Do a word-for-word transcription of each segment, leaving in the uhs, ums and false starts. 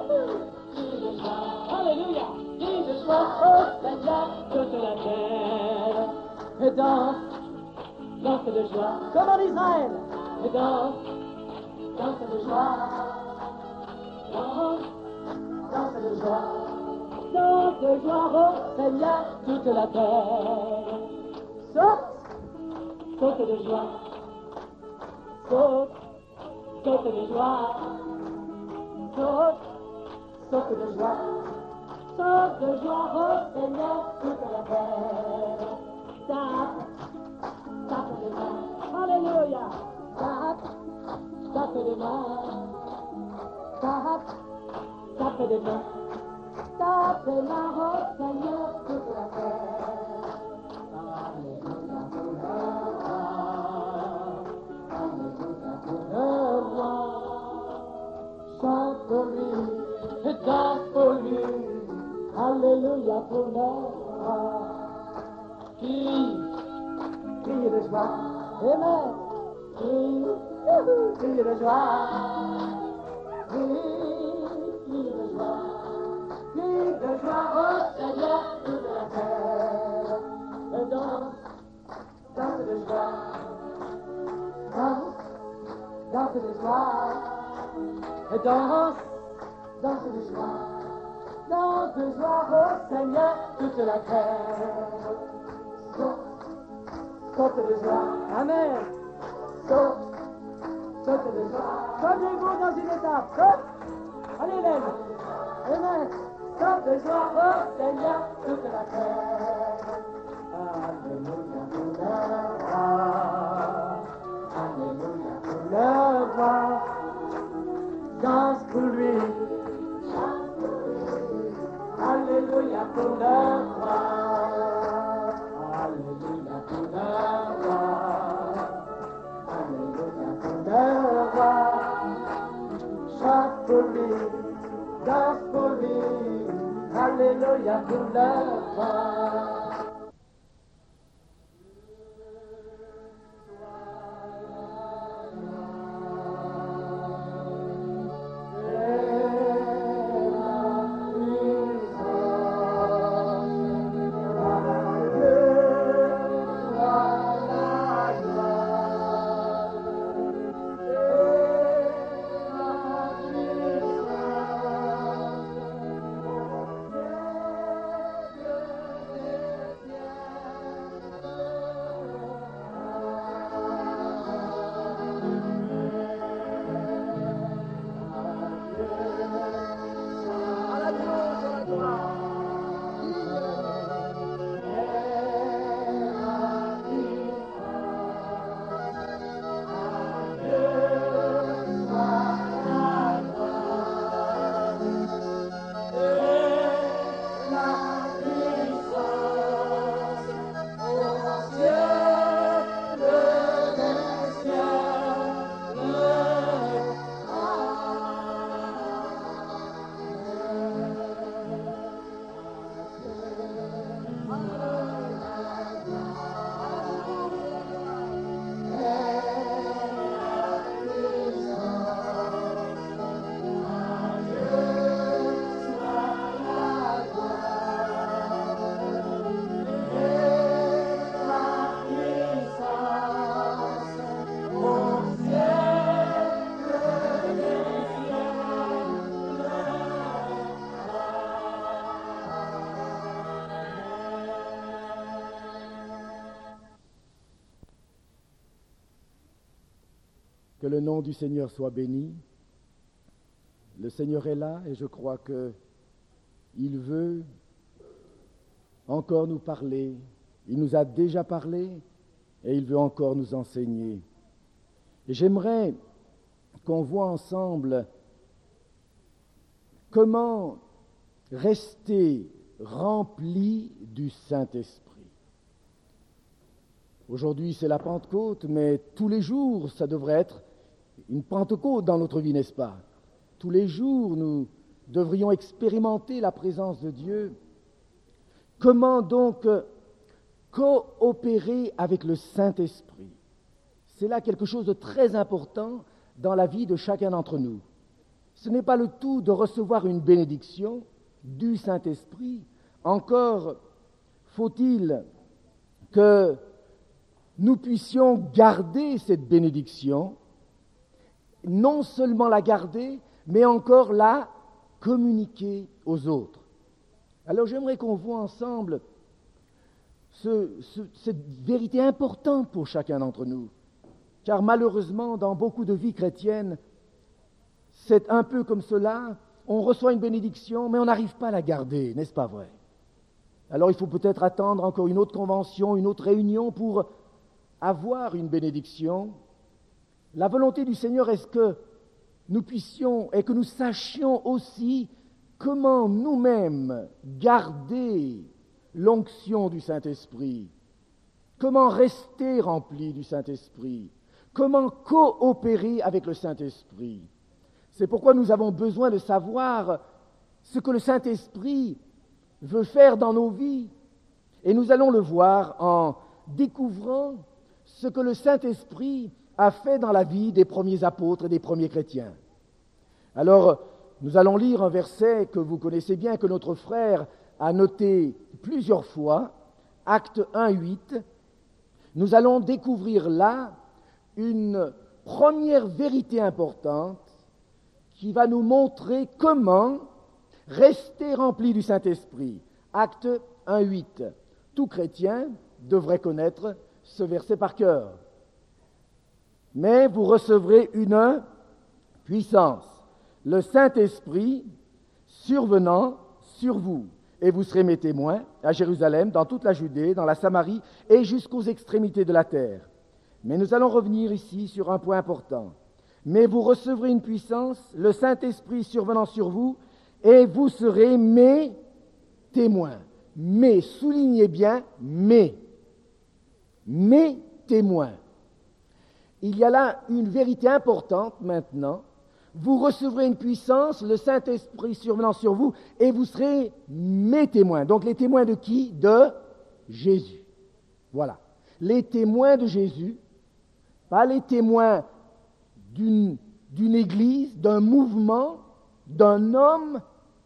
crie de joie. Alléluia. Crie de joie, oh Seigneur, toute la terre. Et danse, danse de joie, comme en Israël. Et danse, danse de joie. Danse, danse de joie. Danse de joie, oh Seigneur, toute la terre. Saute, saute de joie. Saute, saute de joie. Saute, saute de joie. Saute de joie, oh Seigneur, toute la terre. Tape, tape de main. Alléluia. Tape, tape de main. Tape, tape de main. Tape de main, oh Seigneur, toute la terre. Alléluia pour le roi. Alléluia pour le roi. Chante pour lui et danse pour lui. Alléluia pour le roi. Crie, crie de joie. Amen. Crie, crie de joie. Crie, crie de joie. Crie de joie, oh Seigneur, toute la terre. Et danse, danse de joie. Danse, danse de joie. Et danse, danse de joie. Danse de joie, oh Seigneur, toute la terre. Saute, saute de joie. Amen. Saute, saute de joie. Sautez-vous dans une étape. Saute. Allez, lève. Amen. Saute de joie, oh Seigneur, toute la terre. Alléluia pour le roi. Alléluia pour le roi. Danse pour lui. Alléluia pour le roi. Alléluia pour le roi. Alléluia pour le roi. Chante pour lui. Danse pour lui. Alléluia pour le roi. Que le nom du Seigneur soit béni. Le Seigneur est là et je crois qu'il veut encore nous parler. Il nous a déjà parlé et il veut encore nous enseigner. Et j'aimerais qu'on voit ensemble comment rester rempli du Saint-Esprit. Aujourd'hui, c'est la Pentecôte, mais tous les jours, ça devrait être une Pentecôte dans notre vie, n'est-ce pas? Tous les jours, nous devrions expérimenter la présence de Dieu. Comment donc coopérer avec le Saint-Esprit? C'est là quelque chose de très important dans la vie de chacun d'entre nous. Ce n'est pas le tout de recevoir une bénédiction du Saint-Esprit. Encore faut-il que nous puissions garder cette bénédiction, non seulement la garder, mais encore la communiquer aux autres. Alors j'aimerais qu'on voit ensemble ce, ce, cette vérité importante pour chacun d'entre nous, car malheureusement, dans beaucoup de vies chrétiennes, c'est un peu comme cela, on reçoit une bénédiction, mais on n'arrive pas à la garder, n'est-ce pas vrai? Alors il faut peut-être attendre encore une autre convention, une autre réunion pour avoir une bénédiction. La volonté du Seigneur est que nous puissions et que nous sachions aussi comment nous-mêmes garder l'onction du Saint-Esprit, comment rester remplis du Saint-Esprit, comment coopérer avec le Saint-Esprit. C'est pourquoi nous avons besoin de savoir ce que le Saint-Esprit veut faire dans nos vies. Et nous allons le voir en découvrant ce que le Saint-Esprit a fait dans la vie des premiers apôtres et des premiers chrétiens. Alors, nous allons lire un verset que vous connaissez bien, que notre frère a noté plusieurs fois, Actes un, huit. Nous allons découvrir là une première vérité importante qui va nous montrer comment rester rempli du Saint-Esprit. Actes un, huit. Tout chrétien devrait connaître ce verset par cœur. Mais vous recevrez une puissance, le Saint-Esprit survenant sur vous, et vous serez mes témoins à Jérusalem, dans toute la Judée, dans la Samarie et jusqu'aux extrémités de la terre. Mais nous allons revenir ici sur un point important. Mais vous recevrez une puissance, le Saint-Esprit survenant sur vous, et vous serez mes témoins. Mais, soulignez bien, mes. Mes témoins. Il y a là une vérité importante maintenant. Vous recevrez une puissance, le Saint-Esprit survenant sur vous, et vous serez mes témoins. Donc les témoins de qui? De Jésus. Voilà. Les témoins de Jésus, pas les témoins d'une, d'une église, d'un mouvement, d'un homme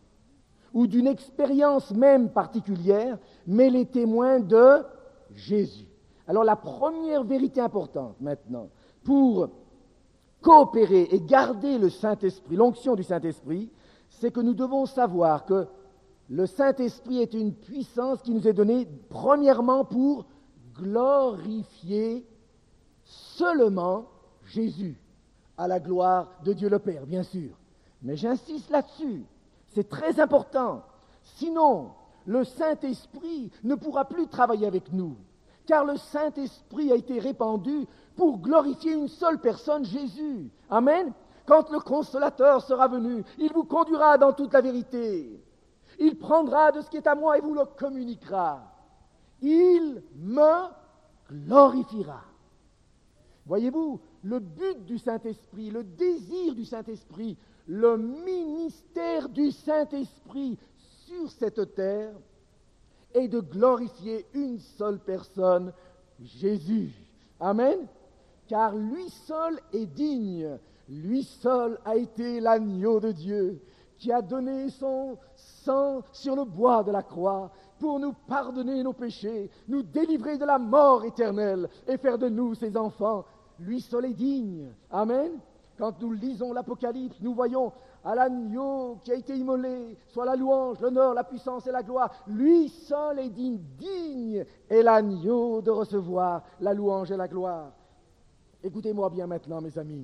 ou d'une expérience même particulière, mais les témoins de Jésus. Alors la première vérité importante maintenant, pour coopérer et garder le Saint-Esprit, l'onction du Saint-Esprit, c'est que nous devons savoir que le Saint-Esprit est une puissance qui nous est donnée premièrement pour glorifier seulement Jésus, à la gloire de Dieu le Père, bien sûr. Mais j'insiste là-dessus, c'est très important. Sinon, le Saint-Esprit ne pourra plus travailler avec nous, car le Saint-Esprit a été répandu pour glorifier une seule personne, Jésus. Amen. Quand le Consolateur sera venu, il vous conduira dans toute la vérité. Il prendra de ce qui est à moi et vous le communiquera. Il me glorifiera. Voyez-vous, le but du Saint-Esprit, le désir du Saint-Esprit, le ministère du Saint-Esprit sur cette terre est de glorifier une seule personne, Jésus. Amen. Car lui seul est digne, lui seul a été l'agneau de Dieu qui a donné son sang sur le bois de la croix pour nous pardonner nos péchés, nous délivrer de la mort éternelle et faire de nous ses enfants. Lui seul est digne. Amen. Quand nous lisons l'Apocalypse, nous voyons à l'agneau qui a été immolé, soit la louange, l'honneur, la puissance et la gloire. Lui seul est digne. Digne est l'agneau de recevoir la louange et la gloire. Écoutez-moi bien maintenant, mes amis.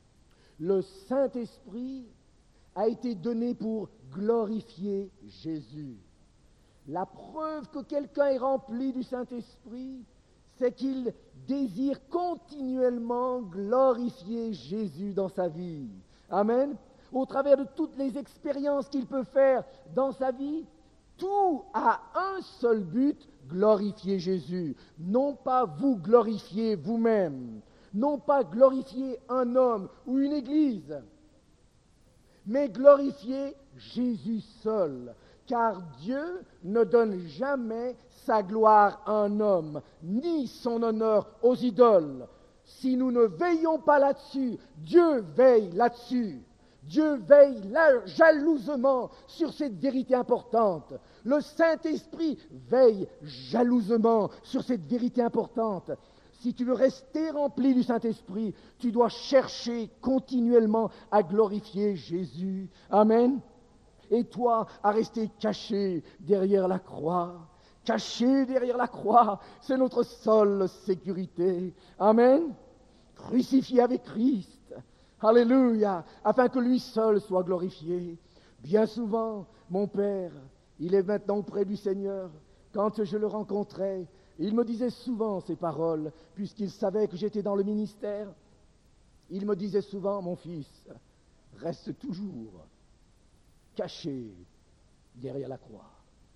Le Saint-Esprit a été donné pour glorifier Jésus. La preuve que quelqu'un est rempli du Saint-Esprit, c'est qu'il désire continuellement glorifier Jésus dans sa vie. Amen. Au travers de toutes les expériences qu'il peut faire dans sa vie, tout a un seul but, glorifier Jésus. Non pas vous glorifier vous-même, non pas glorifier un homme ou une église, mais glorifier Jésus seul. Car Dieu ne donne jamais sa gloire à un homme, ni son honneur aux idoles. Si nous ne veillons pas là-dessus, Dieu veille là-dessus. Dieu veille là, jalousement sur cette vérité importante. Le Saint-Esprit veille jalousement sur cette vérité importante. Si tu veux rester rempli du Saint-Esprit, tu dois chercher continuellement à glorifier Jésus. Amen. Et toi, à rester caché derrière la croix. Caché derrière la croix, c'est notre seule sécurité. Amen. Crucifié avec Christ. Alléluia, afin que lui seul soit glorifié. Bien souvent, mon père, il est maintenant auprès du Seigneur. Quand je le rencontrais, il me disait souvent ces paroles, puisqu'il savait que j'étais dans le ministère. Il me disait souvent, mon fils, reste toujours caché derrière la croix.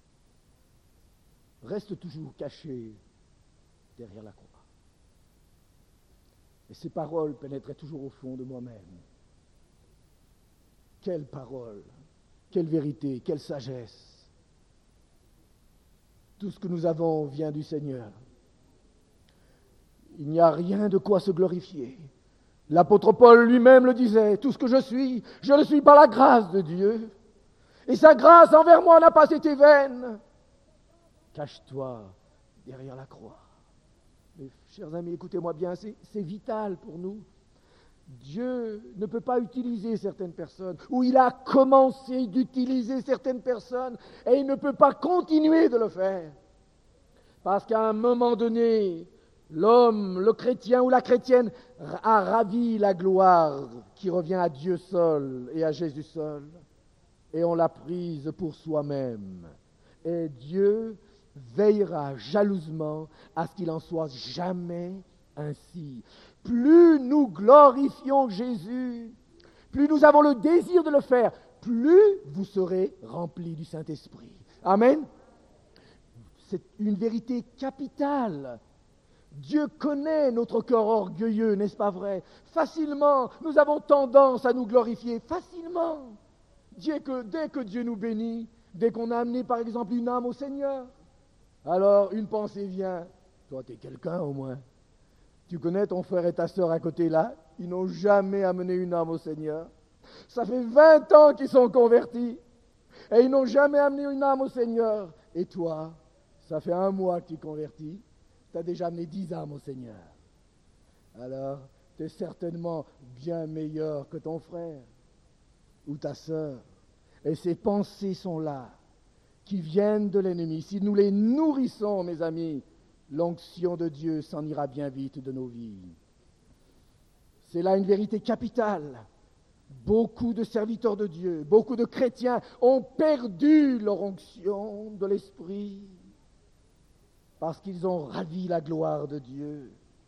Reste toujours caché derrière la croix. Et ces paroles pénétraient toujours au fond de moi-même. Quelle parole, quelle vérité, quelle sagesse. Tout ce que nous avons vient du Seigneur. Il n'y a rien de quoi se glorifier. L'apôtre Paul lui-même le disait, tout ce que je suis, je le suis par la grâce de Dieu. Et sa grâce envers moi n'a pas été vaine. Cache-toi derrière la croix. Mais, chers amis, écoutez-moi bien, c'est, c'est vital pour nous. Dieu ne peut pas utiliser certaines personnes, ou il a commencé d'utiliser certaines personnes, et il ne peut pas continuer de le faire. Parce qu'à un moment donné, l'homme, le chrétien ou la chrétienne a ravi la gloire qui revient à Dieu seul et à Jésus seul, et on l'a prise pour soi-même. Et Dieu veillera jalousement à ce qu'il en soit jamais ainsi. Plus nous glorifions Jésus, plus nous avons le désir de le faire, plus vous serez remplis du Saint-Esprit. Amen. C'est une vérité capitale. Dieu connaît notre cœur orgueilleux, n'est-ce pas vrai? Facilement, nous avons tendance à nous glorifier, facilement. Dès que, dès que Dieu nous bénit, dès qu'on a amené par exemple une âme au Seigneur, alors une pensée vient. Toi, tu es quelqu'un au moins. Tu connais ton frère et ta sœur à côté là, ils n'ont jamais amené une âme au Seigneur. Ça fait vingt ans qu'ils sont convertis et ils n'ont jamais amené une âme au Seigneur. Et toi, ça fait un mois que tu es converti, tu as déjà amené dix âmes au Seigneur. Alors, tu es certainement bien meilleur que ton frère ou ta sœur. Et ces pensées sont là, qui viennent de l'ennemi. Si nous les nourrissons, mes amis, l'onction de Dieu s'en ira bien vite de nos vies. C'est là une vérité capitale. Beaucoup de serviteurs de Dieu, beaucoup de chrétiens ont perdu leur onction de l'Esprit parce qu'ils ont ravi la gloire de Dieu.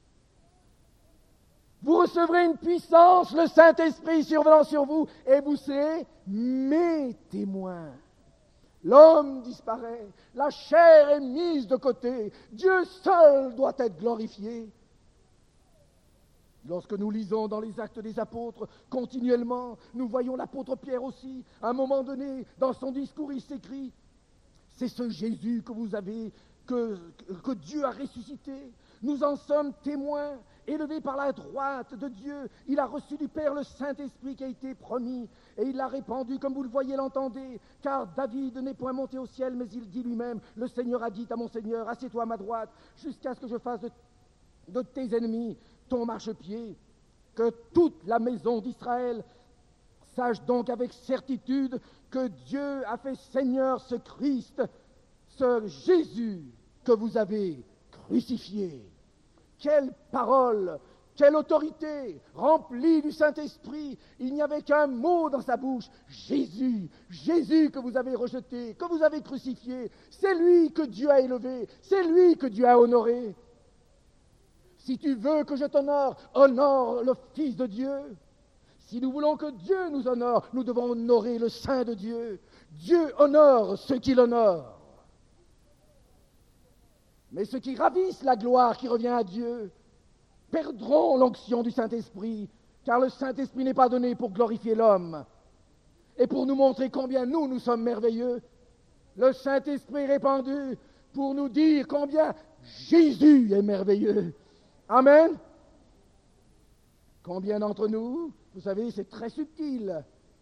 Vous recevrez une puissance, le Saint-Esprit survenant sur vous, et vous serez mes témoins. L'homme disparaît, la chair est mise de côté, Dieu seul doit être glorifié. Lorsque nous lisons dans les Actes des Apôtres, continuellement, nous voyons l'apôtre Pierre aussi, à un moment donné, dans son discours, il s'écrit, c'est ce Jésus que vous avez, que, que Dieu a ressuscité. Nous en sommes témoins, élevé par la droite de Dieu. Il a reçu du Père le Saint-Esprit qui a été promis, et il l'a répandu, comme vous le voyez, l'entendez. Car David n'est point monté au ciel, mais il dit lui-même, le Seigneur a dit à mon Seigneur, assieds-toi à ma droite, jusqu'à ce que je fasse de, de tes ennemis ton marchepied. Que toute la maison d'Israël sache donc avec certitude que Dieu a fait Seigneur ce Christ, ce Jésus que vous avez crucifié. Quelle parole, quelle autorité, remplie du Saint-Esprit. Il n'y avait qu'un mot dans sa bouche, Jésus, Jésus que vous avez rejeté, que vous avez crucifié. C'est lui que Dieu a élevé, c'est lui que Dieu a honoré. Si tu veux que je t'honore, honore le Fils de Dieu. Si nous voulons que Dieu nous honore, nous devons honorer le Saint de Dieu. Dieu honore ceux qui l'honorent. Mais ceux qui ravissent la gloire qui revient à Dieu perdront l'onction du Saint-Esprit, car le Saint-Esprit n'est pas donné pour glorifier l'homme et pour nous montrer combien nous, nous sommes merveilleux. Le Saint-Esprit est répandu pour nous dire combien Jésus est merveilleux. Amen. Combien d'entre nous, vous savez, c'est très subtil.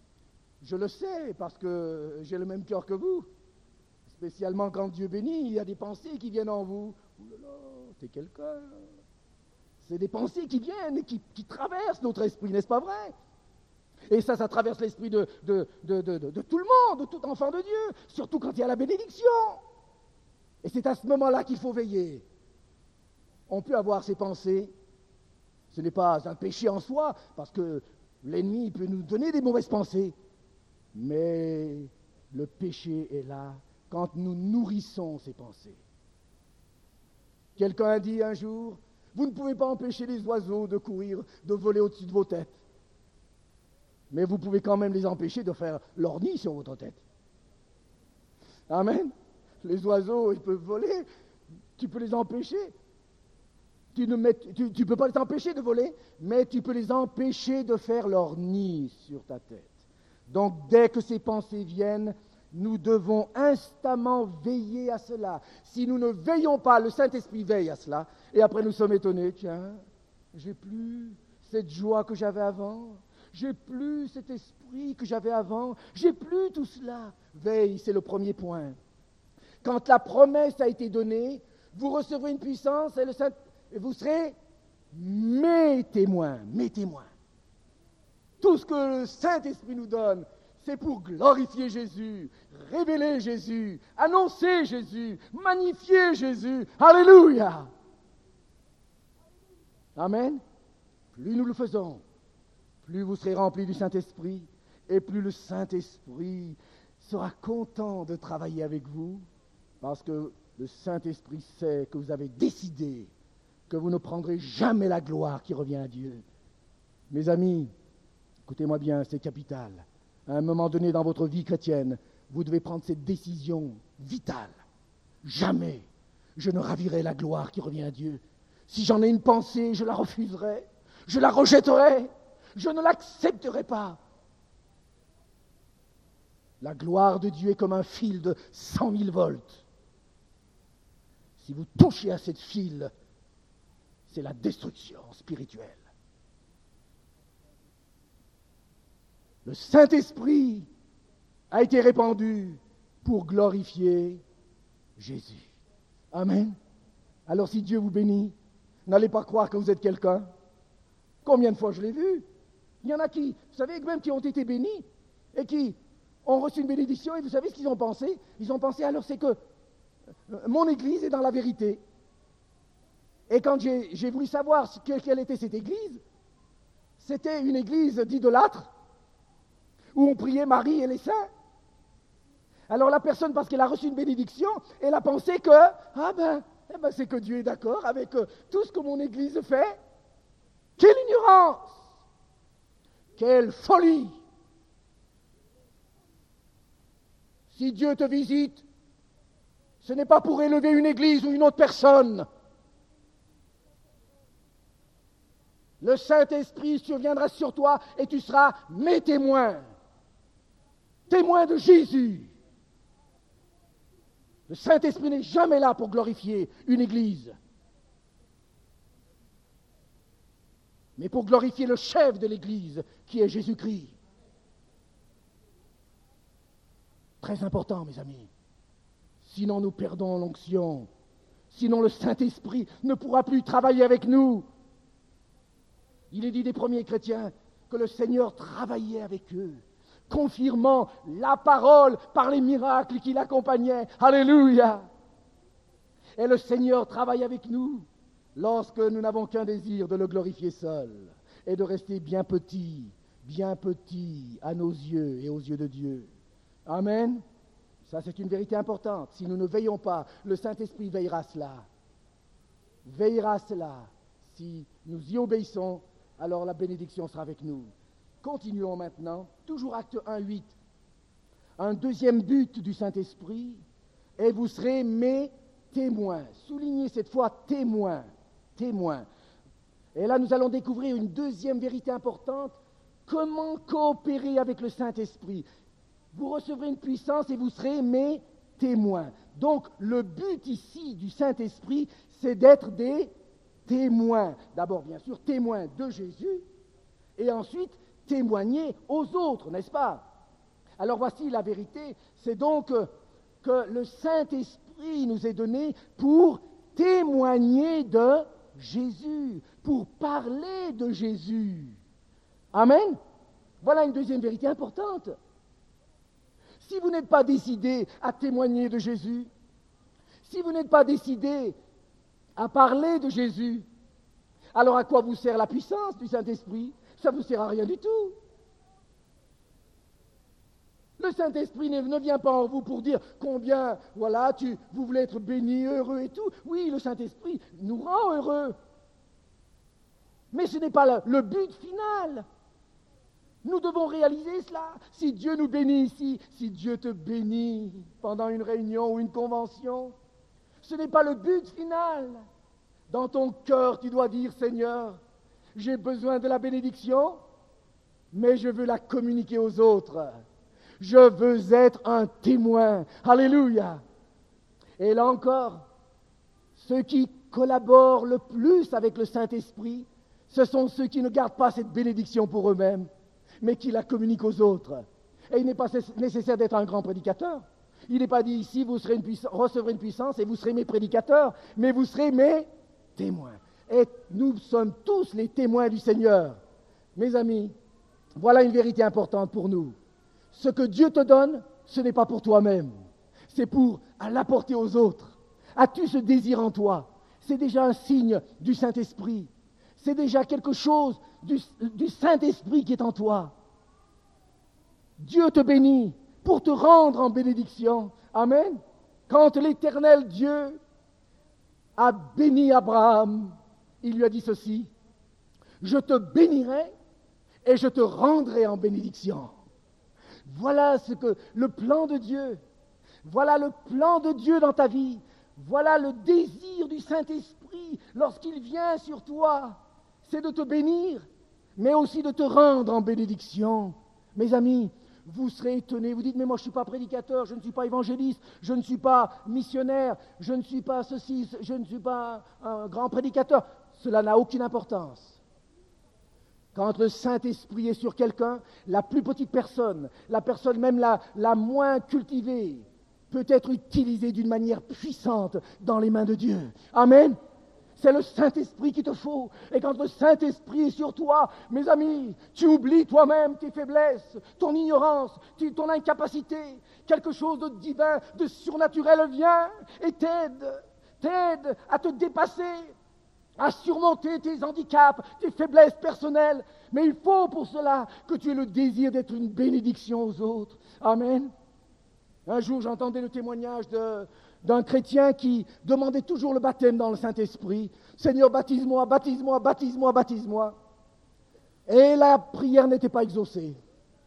Je le sais parce que j'ai le même cœur que vous. Spécialement quand Dieu bénit, il y a des pensées qui viennent en vous. Ouh là là, t'es quelqu'un. C'est des pensées qui viennent et qui, qui traversent notre esprit, n'est-ce pas vrai? Et ça, ça traverse l'esprit de, de, de, de, de, de tout le monde, de tout enfant de Dieu, surtout quand il y a la bénédiction. Et c'est à ce moment-là qu'il faut veiller. On peut avoir ces pensées. Ce n'est pas un péché en soi, parce que l'ennemi peut nous donner des mauvaises pensées. Mais le péché est là quand nous nourrissons ces pensées. Quelqu'un a dit un jour, vous ne pouvez pas empêcher les oiseaux de courir, de voler au-dessus de vos têtes. Mais vous pouvez quand même les empêcher de faire leur nid sur votre tête. Amen. Les oiseaux, ils peuvent voler, tu peux les empêcher. Tu ne mets, tu, tu peux pas les empêcher de voler, mais tu peux les empêcher de faire leur nid sur ta tête. Donc, dès que ces pensées viennent, nous devons instamment veiller à cela. Si nous ne veillons pas, le Saint-Esprit veille à cela, et après nous sommes étonnés, tiens, j'ai plus cette joie que j'avais avant, j'ai plus cet esprit que j'avais avant, j'ai plus tout cela. Veille, c'est le premier point. Quand la promesse a été donnée, vous recevrez une puissance et, le Saint... et vous serez mes témoins, mes témoins. Tout ce que le Saint-Esprit nous donne, c'est pour glorifier Jésus, révéler Jésus, annoncer Jésus, magnifier Jésus. Alléluia! Amen. Plus nous le faisons, plus vous serez remplis du Saint-Esprit, et plus le Saint-Esprit sera content de travailler avec vous, parce que le Saint-Esprit sait que vous avez décidé que vous ne prendrez jamais la gloire qui revient à Dieu. Mes amis, écoutez-moi bien, c'est capital. À un moment donné dans votre vie chrétienne, vous devez prendre cette décision vitale. Jamais je ne ravirai la gloire qui revient à Dieu. Si j'en ai une pensée, je la refuserai, je la rejetterai, je ne l'accepterai pas. La gloire de Dieu est comme un fil de cent mille volts. Si vous touchez à cette fil, c'est la destruction spirituelle. Le Saint-Esprit a été répandu pour glorifier Jésus. Amen. Alors si Dieu vous bénit, n'allez pas croire que vous êtes quelqu'un. Combien de fois je l'ai vu? Il y en a qui, vous savez, même qui ont été bénis et qui ont reçu une bénédiction, et vous savez ce qu'ils ont pensé? Ils ont pensé, alors c'est que mon église est dans la vérité. Et quand j'ai, j'ai voulu savoir ce, quelle était cette église, c'était une église d'idolâtres, où on priait Marie et les saints. Alors la personne, parce qu'elle a reçu une bénédiction, elle a pensé que, ah ben, eh ben c'est que Dieu est d'accord avec euh, tout ce que mon église fait. Quelle ignorance! Quelle folie! Si Dieu te visite, ce n'est pas pour élever une église ou une autre personne. Le Saint-Esprit surviendra sur toi et tu seras mes témoins. Témoins de Jésus. Le Saint-Esprit n'est jamais là pour glorifier une église, mais pour glorifier le chef de l'église, qui est Jésus-Christ. Très important, mes amis. Sinon, nous perdons l'onction. Sinon, le Saint-Esprit ne pourra plus travailler avec nous. Il est dit des premiers chrétiens que le Seigneur travaillait avec eux, confirmant la parole par les miracles qui l'accompagnaient. Alléluia! Et le Seigneur travaille avec nous lorsque nous n'avons qu'un désir de le glorifier seul et de rester bien petit, bien petit à nos yeux et aux yeux de Dieu. Amen. Ça, c'est une vérité importante. Si nous ne veillons pas, le Saint-Esprit veillera à cela. Veillera à cela. Si nous y obéissons, alors la bénédiction sera avec nous. Continuons maintenant, toujours acte un, huit. Un deuxième but du Saint-Esprit, et vous serez mes témoins. Soulignez cette fois témoins, témoins. Et là, nous allons découvrir une deuxième vérité importante. Comment coopérer avec le Saint-Esprit? Vous recevrez une puissance et vous serez mes témoins. Donc, le but ici du Saint-Esprit, c'est d'être des témoins. D'abord, bien sûr, témoins de Jésus, et ensuite, témoigner aux autres, n'est-ce pas? Alors voici la vérité, c'est donc que, que le Saint-Esprit nous est donné pour témoigner de Jésus, pour parler de Jésus. Amen. Voilà une deuxième vérité importante. Si vous n'êtes pas décidé à témoigner de Jésus, si vous n'êtes pas décidé à parler de Jésus, alors à quoi vous sert la puissance du Saint-Esprit? Ça ne vous sert à rien du tout. Le Saint-Esprit ne, ne vient pas en vous pour dire combien, voilà, tu, vous voulez être béni, heureux et tout. Oui, le Saint-Esprit nous rend heureux. Mais ce n'est pas le, le but final. Nous devons réaliser cela. Si Dieu nous bénit ici, si Dieu te bénit pendant une réunion ou une convention, ce n'est pas le but final. Dans ton cœur, tu dois dire, Seigneur, j'ai besoin de la bénédiction, mais je veux la communiquer aux autres. Je veux être un témoin. Alléluia. Et là encore, ceux qui collaborent le plus avec le Saint-Esprit, ce sont ceux qui ne gardent pas cette bénédiction pour eux-mêmes, mais qui la communiquent aux autres. Et il n'est pas nécessaire d'être un grand prédicateur. Il n'est pas dit ici, vous serez une puissance, recevrez une puissance et vous serez mes prédicateurs, mais vous serez mes témoins. Et nous sommes tous les témoins du Seigneur. Mes amis, voilà une vérité importante pour nous. Ce que Dieu te donne, ce n'est pas pour toi-même. C'est pour l'apporter aux autres. As-tu ce désir en toi? C'est déjà un signe du Saint-Esprit. C'est déjà quelque chose du, du Saint-Esprit qui est en toi. Dieu te bénit pour te rendre en bénédiction. Amen. Quand l'Éternel Dieu a béni Abraham, il lui a dit ceci: je te bénirai et je te rendrai en bénédiction. Voilà ce que le plan de Dieu, voilà le plan de Dieu dans ta vie, voilà le désir du Saint-Esprit lorsqu'il vient sur toi, c'est de te bénir, mais aussi de te rendre en bénédiction. Mes amis, vous serez étonnés, vous dites, mais moi je ne suis pas prédicateur, je ne suis pas évangéliste, je ne suis pas missionnaire, je ne suis pas ceci, je ne suis pas un grand prédicateur. Cela n'a aucune importance. Quand le Saint-Esprit est sur quelqu'un, la plus petite personne, la personne même la, la moins cultivée, peut être utilisée d'une manière puissante dans les mains de Dieu. Amen. C'est le Saint-Esprit qu'il te faut. Et quand le Saint-Esprit est sur toi, mes amis, tu oublies toi-même tes faiblesses, ton ignorance, ton incapacité. Quelque chose de divin, de surnaturel vient et t'aide, t'aide à te dépasser, à surmonter tes handicaps, tes faiblesses personnelles. Mais il faut pour cela que tu aies le désir d'être une bénédiction aux autres. Amen. Un jour, j'entendais le témoignage de, d'un chrétien qui demandait toujours le baptême dans le Saint-Esprit. Seigneur, baptise-moi, baptise-moi, baptise-moi, baptise-moi. Et la prière n'était pas exaucée.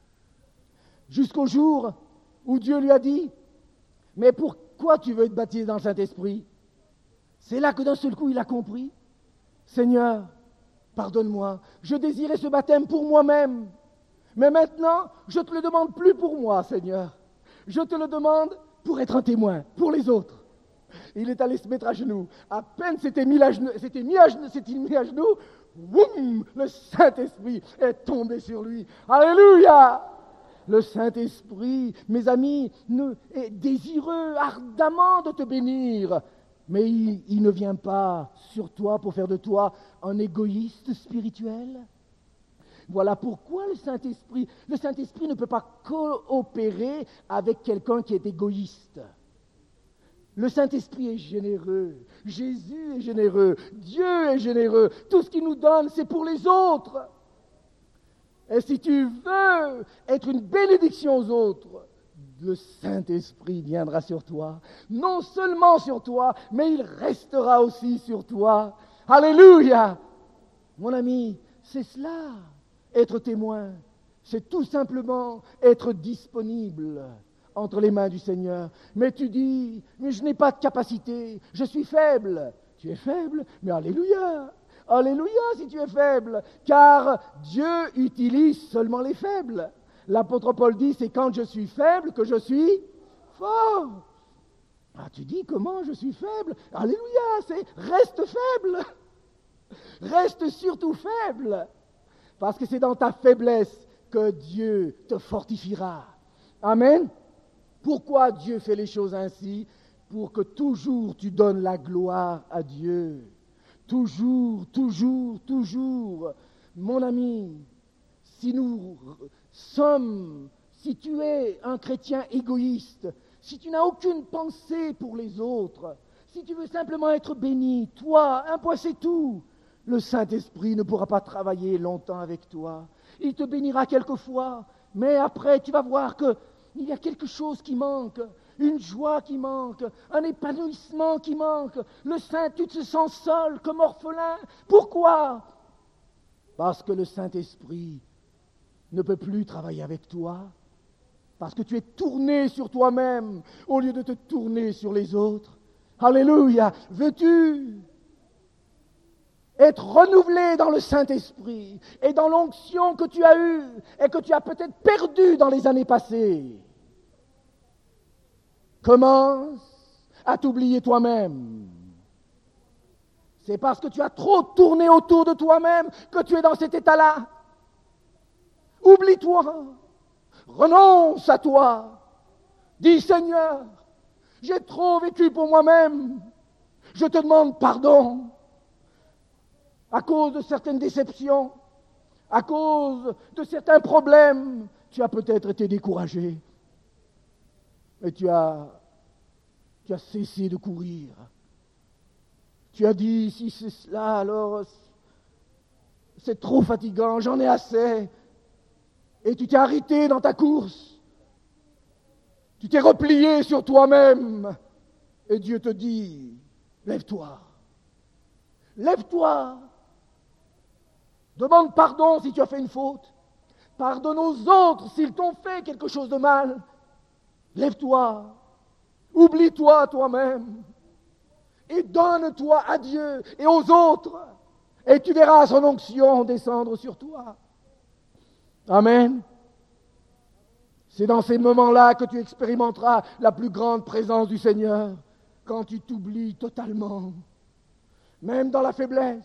Jusqu'au jour où Dieu lui a dit, mais pourquoi tu veux être baptisé dans le Saint-Esprit? C'est là que d'un seul coup, il a compris. Seigneur, pardonne-moi, je désirais ce baptême pour moi-même. Mais maintenant, je ne te le demande plus pour moi, Seigneur. Je te le demande pour être un témoin, pour les autres. Il est allé se mettre à genoux. À peine s'était mis à genoux, s'était mis à genoux, s'était mis à genoux, boum, le Saint-Esprit est tombé sur lui. Alléluia! Le Saint-Esprit, mes amis, ne, est désireux ardemment de te bénir. Mais il, il ne vient pas sur toi pour faire de toi un égoïste spirituel. Voilà pourquoi le Saint-Esprit, le Saint-Esprit ne peut pas coopérer avec quelqu'un qui est égoïste. Le Saint-Esprit est généreux, Jésus est généreux, Dieu est généreux. Tout ce qu'il nous donne, c'est pour les autres. Et si tu veux être une bénédiction aux autres, le Saint-Esprit viendra sur toi. Non seulement sur toi, mais il restera aussi sur toi. Alléluia! Mon ami, c'est cela. Être témoin, c'est tout simplement être disponible entre les mains du Seigneur. Mais tu dis, mais je n'ai pas de capacité, je suis faible. Tu es faible, mais alléluia, alléluia si tu es faible, car Dieu utilise seulement les faibles. L'apôtre Paul dit, c'est quand je suis faible que je suis fort. Ah, tu dis, comment je suis faible? Alléluia, c'est reste faible. Reste surtout faible. Parce que c'est dans ta faiblesse que Dieu te fortifiera. Amen. Pourquoi Dieu fait les choses ainsi? Pour que toujours tu donnes la gloire à Dieu. Toujours, toujours, toujours. Mon ami, si nous sommes, si tu es un chrétien égoïste, si tu n'as aucune pensée pour les autres, si tu veux simplement être béni, toi, un point c'est tout, le Saint-Esprit ne pourra pas travailler longtemps avec toi. Il te bénira quelquefois, mais après tu vas voir qu'il y a quelque chose qui manque, une joie qui manque, un épanouissement qui manque. Le Saint, tu te sens seul comme orphelin. Pourquoi? Parce que le Saint-Esprit ne peut plus travailler avec toi, parce que tu es tourné sur toi-même au lieu de te tourner sur les autres. Alléluia! Veux-tu être renouvelé dans le Saint-Esprit et dans l'onction que tu as eue et que tu as peut-être perdue dans les années passées? Commence à t'oublier toi-même. C'est parce que tu as trop tourné autour de toi-même que tu es dans cet état-là. Oublie-toi, renonce à toi. Dis Seigneur, j'ai trop vécu pour moi-même. Je te demande pardon à cause de certaines déceptions, à cause de certains problèmes. Tu as peut-être été découragé et tu as, tu as cessé de courir. Tu as dit, si c'est cela, alors c'est trop fatigant, j'en ai assez. Et tu t'es arrêté dans ta course. Tu t'es replié sur toi-même. Et Dieu te dit, lève-toi. Lève-toi. Demande pardon si tu as fait une faute. Pardonne aux autres s'ils t'ont fait quelque chose de mal. Lève-toi. Oublie-toi toi-même. Et donne-toi à Dieu et aux autres. Et tu verras son onction descendre sur toi. Amen. C'est dans ces moments-là que tu expérimenteras la plus grande présence du Seigneur, quand tu t'oublies totalement, même dans la faiblesse,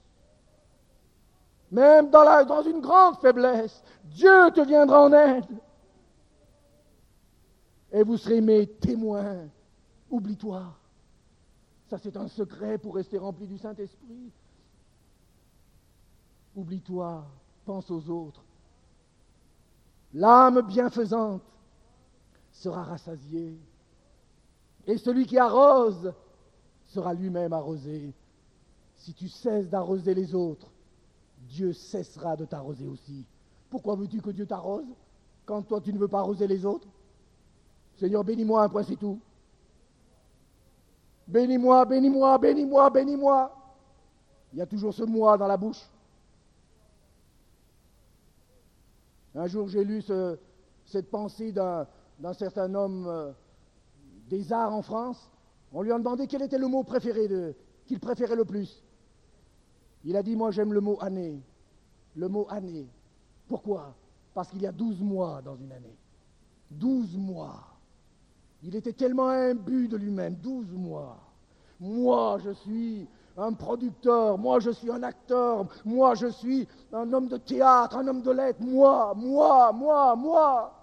même dans, la, dans une grande faiblesse, Dieu te viendra en aide. Et vous serez mes témoins. Oublie-toi. Ça, c'est un secret pour rester rempli du Saint-Esprit. Oublie-toi, pense aux autres. L'âme bienfaisante sera rassasiée. Et celui qui arrose sera lui-même arrosé. Si tu cesses d'arroser les autres, Dieu cessera de t'arroser aussi. Pourquoi veux-tu que Dieu t'arrose quand toi tu ne veux pas arroser les autres? Seigneur, bénis-moi, un point c'est tout. Bénis-moi, bénis-moi, bénis-moi, bénis-moi. Il y a toujours ce moi dans la bouche. Un jour, j'ai lu ce, cette pensée d'un, d'un certain homme euh, des arts en France. On lui a demandé quel était le mot préféré de, qu'il préférait le plus. Il a dit, moi j'aime le mot année. Le mot année. Pourquoi? Parce qu'il y a douze mois dans une année. Douze mois. Il était tellement imbu de lui-même. Douze mois. Moi, je suis un producteur. Moi, je suis un acteur. Moi, je suis un homme de théâtre, un homme de lettres. Moi, moi, moi, moi.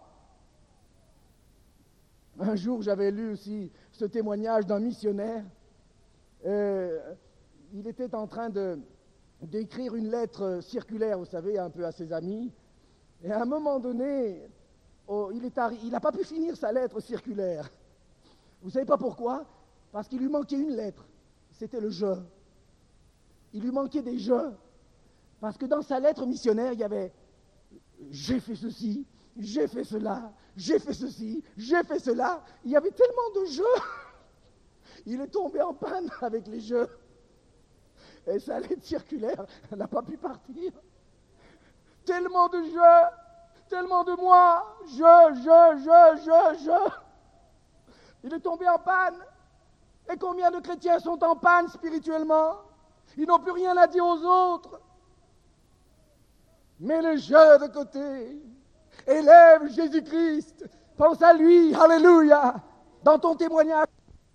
Un jour, j'avais lu aussi ce témoignage d'un missionnaire. Euh, il était en train de, d'écrire une lettre circulaire, vous savez, un peu à ses amis. Et à un moment donné, oh, il est arri- il n'a pas pu finir sa lettre circulaire. Vous savez pas pourquoi? Parce qu'il lui manquait une lettre. C'était le « je ». Il lui manquait des « je ». Parce que dans sa lettre missionnaire, il y avait « j'ai fait ceci, j'ai fait cela, j'ai fait ceci, j'ai fait cela ». Il y avait tellement de « je ». Il est tombé en panne avec les « je ». Et sa lettre circulaire, elle n'a pas pu partir. Tellement de « je », tellement de « moi », « je, je, je, je, je ». Il est tombé en panne. Et combien de chrétiens sont en panne spirituellement? Ils n'ont plus rien à dire aux autres. Mets le je de côté. Élève Jésus-Christ. Pense à lui. Alléluia. Dans ton témoignage.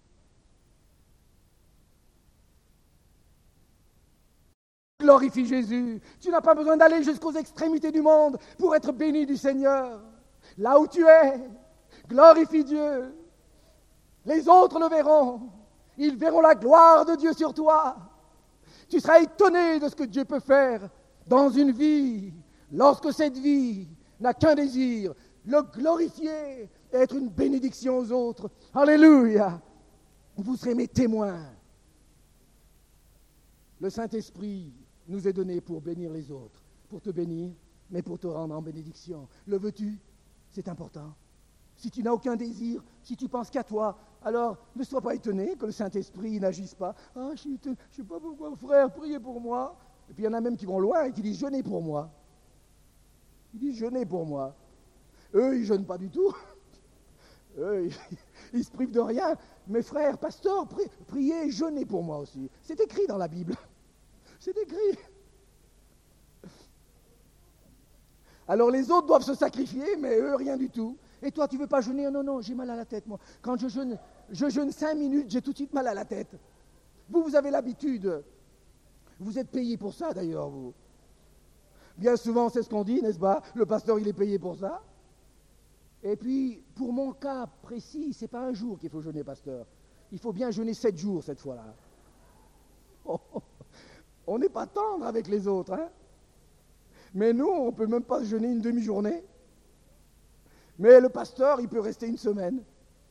Glorifie Jésus. Tu n'as pas besoin d'aller jusqu'aux extrémités du monde pour être béni du Seigneur. Là où tu es, Glorifie Dieu. Les autres le verront. Ils verront la gloire de Dieu sur toi. Tu seras étonné de ce que Dieu peut faire dans une vie, lorsque cette vie n'a qu'un désir, le glorifier, être une bénédiction aux autres. Alléluia! Vous serez mes témoins. Le Saint-Esprit nous est donné pour bénir les autres, pour te bénir, mais pour te rendre en bénédiction. Le veux-tu? C'est important. Si tu n'as aucun désir, si tu penses qu'à toi, alors ne sois pas étonné que le Saint-Esprit n'agisse pas. Ah, je ne sais pas pourquoi, frère, priez pour moi. Et puis il y en a même qui vont loin et qui disent jeûnez pour moi. Ils disent jeûnez pour moi. Eux, ils ne jeûnent pas du tout. Eux, ils, ils se privent de rien. Mes frères, pasteurs, pri, priez, jeûnez pour moi aussi. C'est écrit dans la Bible. C'est écrit. Alors les autres doivent se sacrifier, mais eux, rien du tout. Et toi, tu ne veux pas jeûner? Non, non, j'ai mal à la tête, moi. Quand je jeûne, je jeûne cinq minutes, j'ai tout de suite mal à la tête. Vous, vous avez l'habitude. Vous êtes payé pour ça, d'ailleurs, vous. Bien souvent, c'est ce qu'on dit, n'est-ce pas? Le pasteur, il est payé pour ça. Et puis, pour mon cas précis, ce n'est pas un jour qu'il faut jeûner, pasteur. Il faut bien jeûner sept jours, cette fois-là. Oh, oh. On n'est pas tendre avec les autres, hein? Mais nous, on ne peut même pas jeûner une demi-journée. Mais le pasteur, il peut rester une semaine.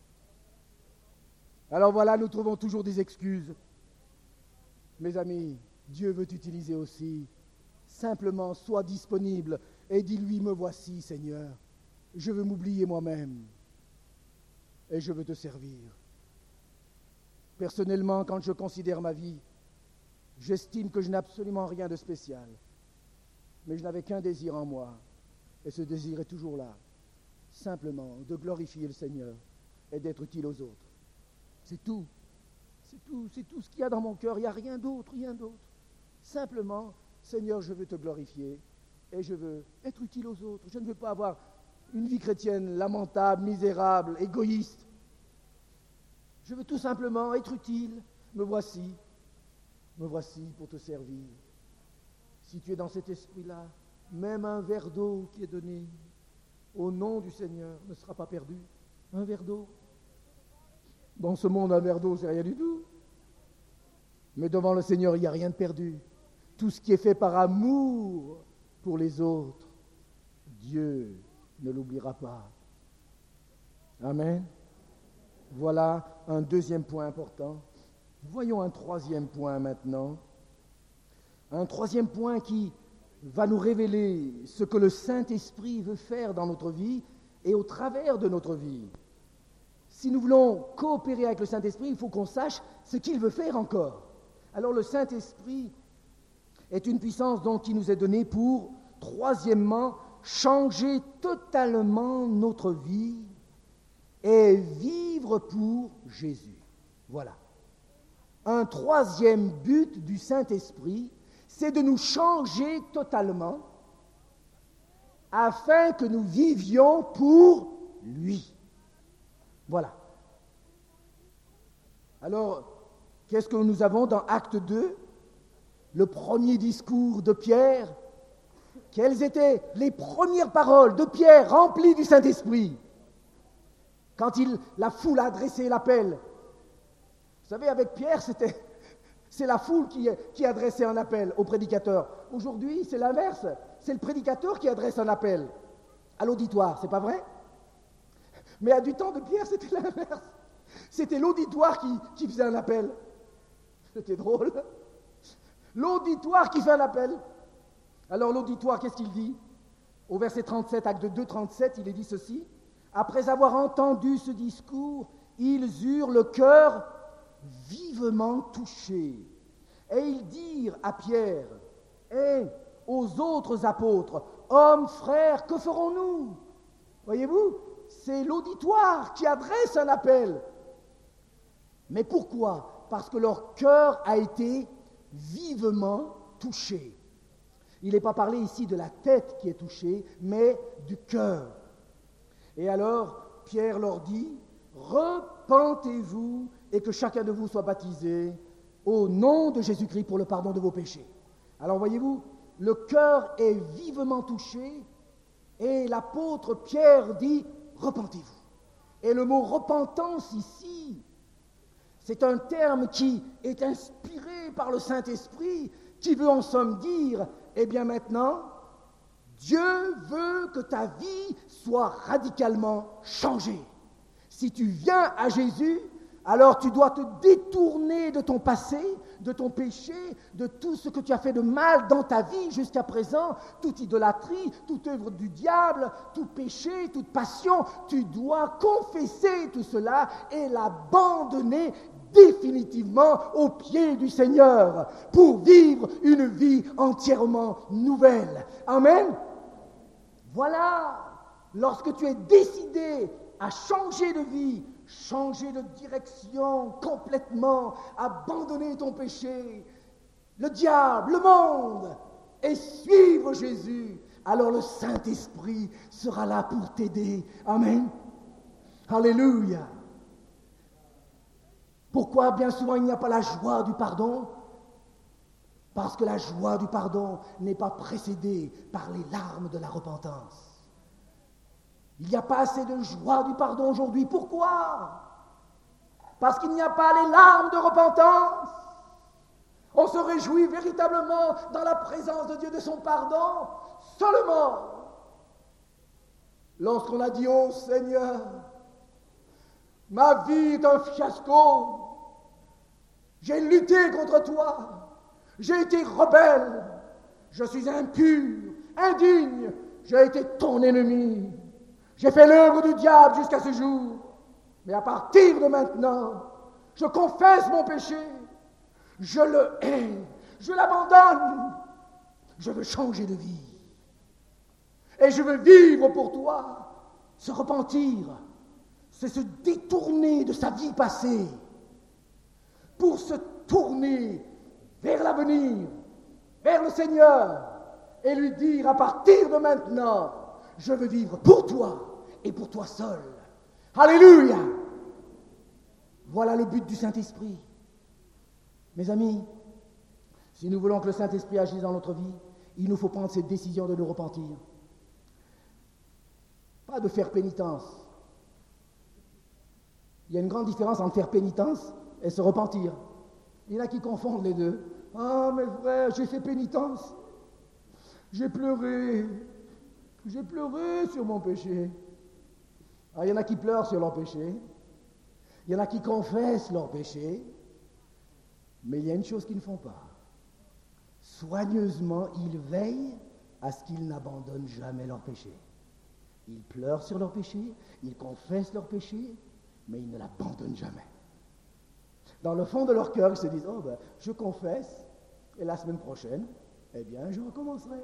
Alors voilà, nous trouvons toujours des excuses. Mes amis, Dieu veut t'utiliser aussi. Simplement, sois disponible et dis-lui, me voici, Seigneur. Je veux m'oublier moi-même et je veux te servir. Personnellement, quand je considère ma vie, j'estime que je n'ai absolument rien de spécial. Mais je n'avais qu'un désir en moi, et ce désir est toujours là. Simplement de glorifier le Seigneur et d'être utile aux autres. C'est tout. C'est tout, c'est tout ce qu'il y a dans mon cœur. Il n'y a rien d'autre, rien d'autre. Simplement, Seigneur, je veux te glorifier et je veux être utile aux autres. Je ne veux pas avoir une vie chrétienne lamentable, misérable, égoïste. Je veux tout simplement être utile. Me voici, me voici pour te servir. Si tu es dans cet esprit-là, même un verre d'eau qui est donné au nom du Seigneur ne sera pas perdu. Un verre d'eau. Dans ce monde, un verre d'eau, c'est rien du tout. Mais devant le Seigneur, il n'y a rien de perdu. Tout ce qui est fait par amour pour les autres, Dieu ne l'oubliera pas. Amen. Voilà un deuxième point important. Voyons un troisième point maintenant. Un troisième point qui va nous révéler ce que le Saint-Esprit veut faire dans notre vie et au travers de notre vie. Si nous voulons coopérer avec le Saint-Esprit, il faut qu'on sache ce qu'il veut faire encore. Alors le Saint-Esprit est une puissance donc qui nous est donnée pour, troisièmement, changer totalement notre vie et vivre pour Jésus. Voilà. Un troisième but du Saint-Esprit, c'est de nous changer totalement afin que nous vivions pour lui. Voilà. Alors, qu'est-ce que nous avons dans Acte deux? Le premier discours de Pierre. Quelles étaient les premières paroles de Pierre remplies du Saint-Esprit? Quand il, la foule a adressé l'appel. Vous savez, avec Pierre, c'était, c'est la foule qui, qui adressait un appel au prédicateur. Aujourd'hui, c'est l'inverse. C'est le prédicateur qui adresse un appel à l'auditoire, c'est pas vrai? Mais à du temps de Pierre, c'était l'inverse. C'était l'auditoire qui, qui faisait un appel. C'était drôle. L'auditoire qui fait un appel. Alors l'auditoire, qu'est-ce qu'il dit? Au verset trente-sept, acte deux, trente-sept, il est dit ceci. Après avoir entendu ce discours, ils eurent le cœur vivement touché. Et ils dirent à Pierre et aux autres apôtres, « Hommes, frères, que ferons-nous » Voyez-vous, c'est l'auditoire qui adresse un appel. Mais pourquoi? Parce que leur cœur a été vivement touché. Il n'est pas parlé ici de la tête qui est touchée, mais du cœur. Et alors, Pierre leur dit, « Repentez-vous et que chacun de vous soit baptisé au nom de Jésus-Christ pour le pardon de vos péchés. » Alors voyez-vous, le cœur est vivement touché et l'apôtre Pierre dit, « Repentez-vous. » Et le mot repentance ici, c'est un terme qui est inspiré par le Saint-Esprit, qui veut en somme dire, eh bien maintenant, Dieu veut que ta vie soit radicalement changée. Si tu viens à Jésus, alors tu dois te détourner de ton passé, de ton péché, de tout ce que tu as fait de mal dans ta vie jusqu'à présent, toute idolâtrie, toute œuvre du diable, tout péché, toute passion. Tu dois confesser tout cela et l'abandonner définitivement aux pieds du Seigneur pour vivre une vie entièrement nouvelle. Amen. Voilà, lorsque tu es décidé à changer de vie, changer de direction complètement, abandonner ton péché, le diable, le monde, et suivre Jésus, alors le Saint-Esprit sera là pour t'aider. Amen. Alléluia. Pourquoi bien souvent il n'y a pas la joie du pardon? Parce que la joie du pardon n'est pas précédée par les larmes de la repentance. Il n'y a pas assez de joie du pardon aujourd'hui. Pourquoi? Parce qu'il n'y a pas les larmes de repentance. On se réjouit véritablement dans la présence de Dieu de son pardon seulement lorsqu'on a dit: oh Seigneur, ma vie est un fiasco, j'ai lutté contre toi, j'ai été rebelle, je suis impur, indigne, j'ai été ton ennemi, j'ai fait l'œuvre du diable jusqu'à ce jour, mais à partir de maintenant, je confesse mon péché, je le hais, je l'abandonne, je veux changer de vie, et je veux vivre pour toi. Se repentir, c'est se détourner de sa vie passée pour se tourner vers l'avenir, vers le Seigneur, et lui dire: à partir de maintenant, je veux vivre pour toi et pour toi seul. Alléluia! Voilà le but du Saint-Esprit. Mes amis, si nous voulons que le Saint-Esprit agisse dans notre vie, il nous faut prendre cette décision de nous repentir. Pas de faire pénitence. Il y a une grande différence entre faire pénitence et se repentir. Il y en a qui confondent les deux. Ah, mes frères, j'ai fait pénitence. J'ai pleuré. J'ai pleuré sur mon péché. Ah, il y en a qui pleurent sur leur péché. Il y en a qui confessent leur péché. Mais il y a une chose qu'ils ne font pas. Soigneusement, ils veillent à ce qu'ils n'abandonnent jamais leur péché. Ils pleurent sur leur péché, ils confessent leur péché, mais ils ne l'abandonnent jamais. Dans le fond de leur cœur, ils se disent: oh ben, je confesse, et la semaine prochaine, eh bien, je recommencerai.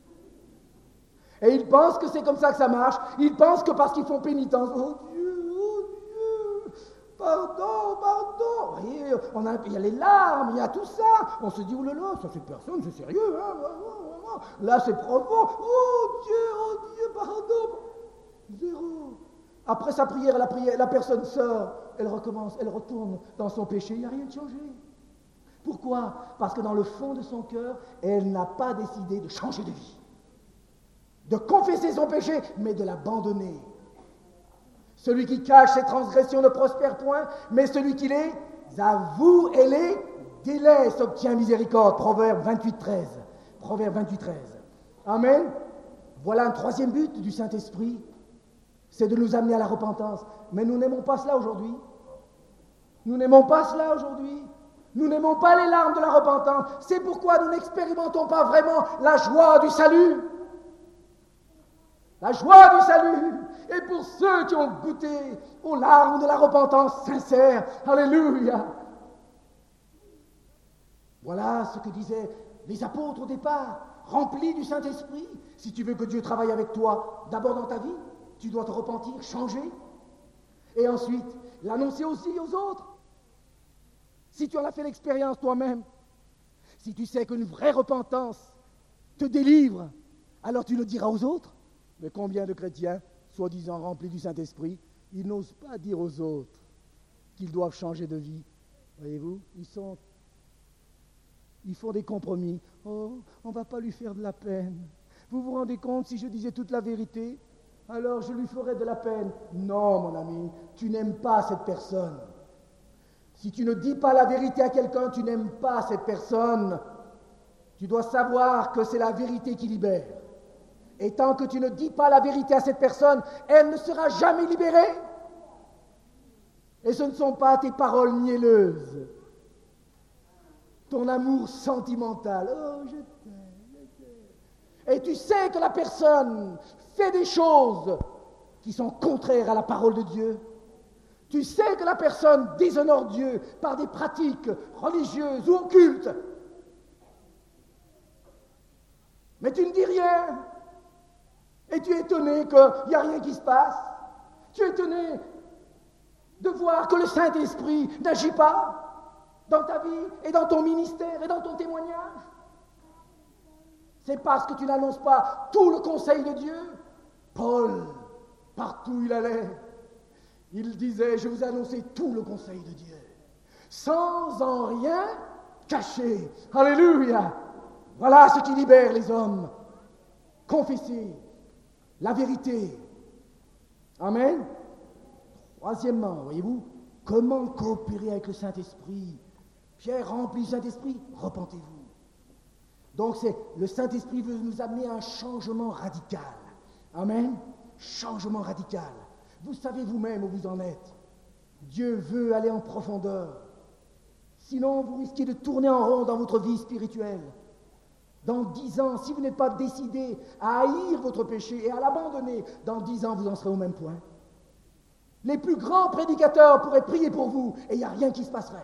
Et ils pensent que c'est comme ça que ça marche. Ils pensent que parce qu'ils font pénitence, oh Dieu, oh Dieu, pardon, pardon. Voyez, on a, il y a les larmes, il y a tout ça. On se dit: oh là là, ça cette personne, c'est sérieux, hein, là c'est profond. Oh Dieu, oh Dieu, pardon. Zéro. Après sa prière, la, prière, la personne sort, elle recommence, elle retourne dans son péché, il n'y a rien de changé. Pourquoi? Parce que dans le fond de son cœur, elle n'a pas décidé de changer de vie, de confesser son péché, mais de l'abandonner. Celui qui cache ses transgressions ne prospère point, mais celui qui les avoue et les délaisse obtient miséricorde. Proverbe vingt-huit, treize. Proverbe vingt-huit, treize. Amen. Voilà un troisième but du Saint-Esprit, c'est de nous amener à la repentance. Mais nous n'aimons pas cela aujourd'hui. Nous n'aimons pas cela aujourd'hui. Nous n'aimons pas les larmes de la repentance. C'est pourquoi nous n'expérimentons pas vraiment la joie du salut. La joie du salut. Et pour ceux qui ont goûté aux larmes de la repentance sincère, alléluia. Voilà ce que disaient les apôtres au départ, remplis du Saint-Esprit. Si tu veux que Dieu travaille avec toi, d'abord dans ta vie, tu dois te repentir, changer, et ensuite l'annoncer aussi aux autres. Si tu en as fait l'expérience toi-même, si tu sais qu'une vraie repentance te délivre, alors tu le diras aux autres. Mais combien de chrétiens, soi-disant remplis du Saint-Esprit, ils n'osent pas dire aux autres qu'ils doivent changer de vie. Voyez-vous, ils sont, ils font des compromis. Oh, on ne va pas lui faire de la peine. Vous vous rendez compte, si je disais toute la vérité, alors je lui ferai de la peine. Non, mon ami, tu n'aimes pas cette personne. Si tu ne dis pas la vérité à quelqu'un, tu n'aimes pas cette personne. Tu dois savoir que c'est la vérité qui libère. Et tant que tu ne dis pas la vérité à cette personne, elle ne sera jamais libérée. Et ce ne sont pas tes paroles mielleuses, ton amour sentimental. Oh, je t'aime, je t'aime. Et tu sais que la personne fait des choses qui sont contraires à la parole de Dieu. Tu sais que la personne déshonore Dieu par des pratiques religieuses ou occultes. Mais tu ne dis rien. Et tu es étonné qu'il n'y a rien qui se passe. Tu es étonné de voir que le Saint-Esprit n'agit pas dans ta vie et dans ton ministère et dans ton témoignage. C'est parce que tu n'annonces pas tout le conseil de Dieu. Paul, partout où il allait, il disait, je vous ai annoncé tout le conseil de Dieu, sans en rien cacher. Alléluia! Voilà ce qui libère les hommes. Confesser la vérité. Amen. Troisièmement, voyez-vous, comment coopérer avec le Saint-Esprit? Pierre, rempli du Saint-Esprit, repentez-vous. Donc c'est, le Saint-Esprit veut nous amener à un changement radical. Amen. Changement radical. Vous savez vous-même où vous en êtes. Dieu veut aller en profondeur. Sinon, vous risquez de tourner en rond dans votre vie spirituelle. Dans dix ans, si vous n'êtes pas décidé à haïr votre péché et à l'abandonner, dans dix ans, vous en serez au même point. Les plus grands prédicateurs pourraient prier pour vous et il n'y a rien qui se passerait.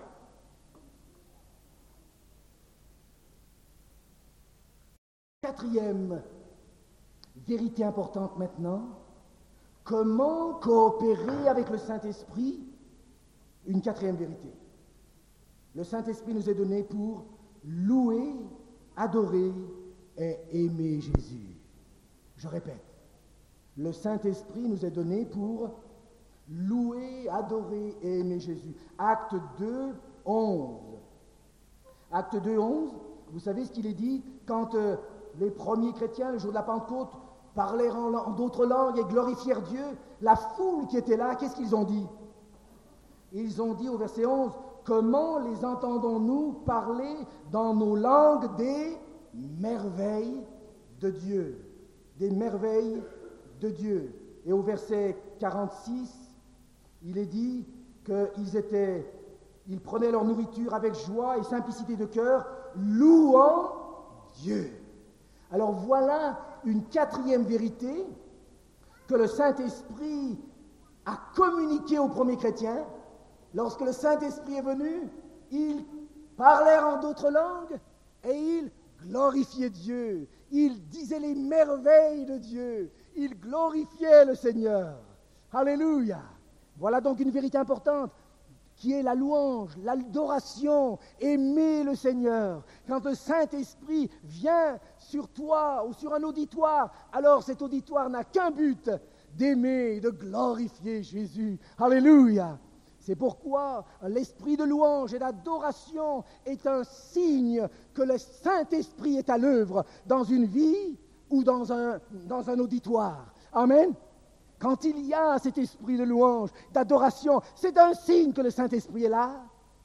Quatrième vérité importante maintenant, comment coopérer avec le Saint-Esprit? Une quatrième vérité. Le Saint-Esprit nous est donné pour louer, adorer et aimer Jésus. Je répète, le Saint-Esprit nous est donné pour louer, adorer et aimer Jésus. Acte deux, onze. Acte deux, onze, vous savez ce qu'il est dit quand euh, les premiers chrétiens, le jour de la Pentecôte, parlèrent en, en d'autres langues et glorifièrent Dieu. La foule qui était là, qu'est-ce qu'ils ont dit? Ils ont dit au verset onze, comment les entendons-nous parler dans nos langues des merveilles de Dieu? Des merveilles de Dieu. Et au verset quarante-six, il est dit qu'ils étaient, ils prenaient leur nourriture avec joie et simplicité de cœur, louant Dieu. Alors voilà une quatrième vérité que le Saint-Esprit a communiquée aux premiers chrétiens. Lorsque le Saint-Esprit est venu, ils parlèrent en d'autres langues et ils glorifiaient Dieu. Ils disaient les merveilles de Dieu. Ils glorifiaient le Seigneur. Alléluia! Voilà donc une vérité importante qui est la louange, l'adoration, aimer le Seigneur. Quand le Saint-Esprit vient sur toi ou sur un auditoire, alors cet auditoire n'a qu'un but, d'aimer et de glorifier Jésus. Alléluia! C'est pourquoi l'esprit de louange et d'adoration est un signe que le Saint-Esprit est à l'œuvre dans une vie ou dans un, dans un auditoire. Amen. Quand il y a cet esprit de louange, d'adoration, c'est un signe que le Saint-Esprit est là.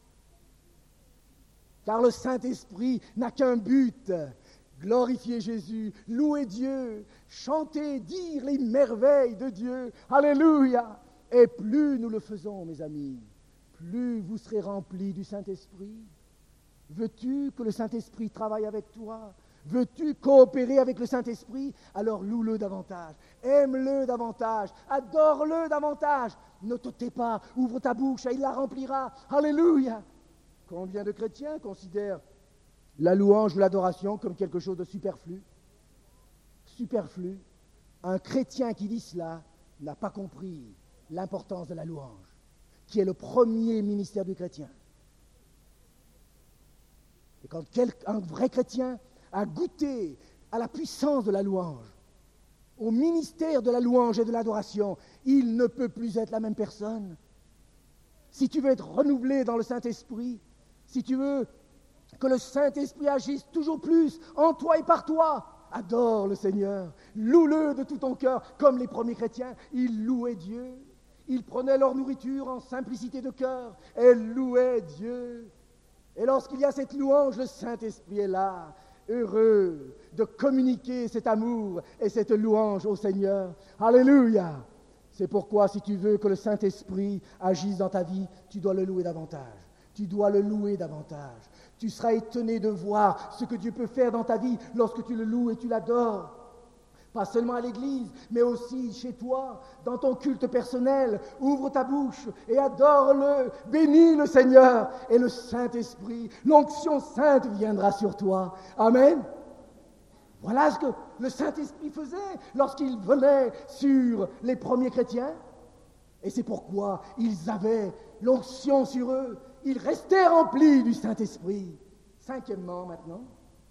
Car le Saint-Esprit n'a qu'un but, glorifier Jésus, louer Dieu, chanter, dire les merveilles de Dieu. Alléluia! Et plus nous le faisons, mes amis, plus vous serez remplis du Saint-Esprit. Veux-tu que le Saint-Esprit travaille avec toi? Veux-tu coopérer avec le Saint-Esprit? Alors loue-le davantage, aime-le davantage, adore-le davantage. Ne te tais pas, ouvre ta bouche et il la remplira. Alléluia! Combien de chrétiens considèrent la louange ou l'adoration comme quelque chose de superflu? Superflu. Un chrétien qui dit cela n'a pas compris l'importance de la louange, qui est le premier ministère du chrétien. Et quand quel, un vrai chrétien a goûté à la puissance de la louange, au ministère de la louange et de l'adoration, il ne peut plus être la même personne. Si tu veux être renouvelé dans le Saint-Esprit, si tu veux que le Saint-Esprit agisse toujours plus en toi et par toi, adore le Seigneur, loue-le de tout ton cœur, comme les premiers chrétiens, ils louaient Dieu. Ils prenaient leur nourriture en simplicité de cœur et louaient Dieu. Et lorsqu'il y a cette louange, le Saint-Esprit est là, heureux de communiquer cet amour et cette louange au Seigneur. Alléluia! C'est pourquoi, si tu veux que le Saint-Esprit agisse dans ta vie, tu dois le louer davantage. Tu dois le louer davantage. Tu seras étonné de voir ce que Dieu peut faire dans ta vie lorsque tu le loues et tu l'adores. Pas seulement à l'église, mais aussi chez toi, dans ton culte personnel. Ouvre ta bouche et adore-le. Bénis le Seigneur et le Saint-Esprit. L'onction sainte viendra sur toi. Amen. Voilà ce que le Saint-Esprit faisait lorsqu'il venait sur les premiers chrétiens. Et c'est pourquoi ils avaient l'onction sur eux. Ils restaient remplis du Saint-Esprit. Cinquièmement maintenant,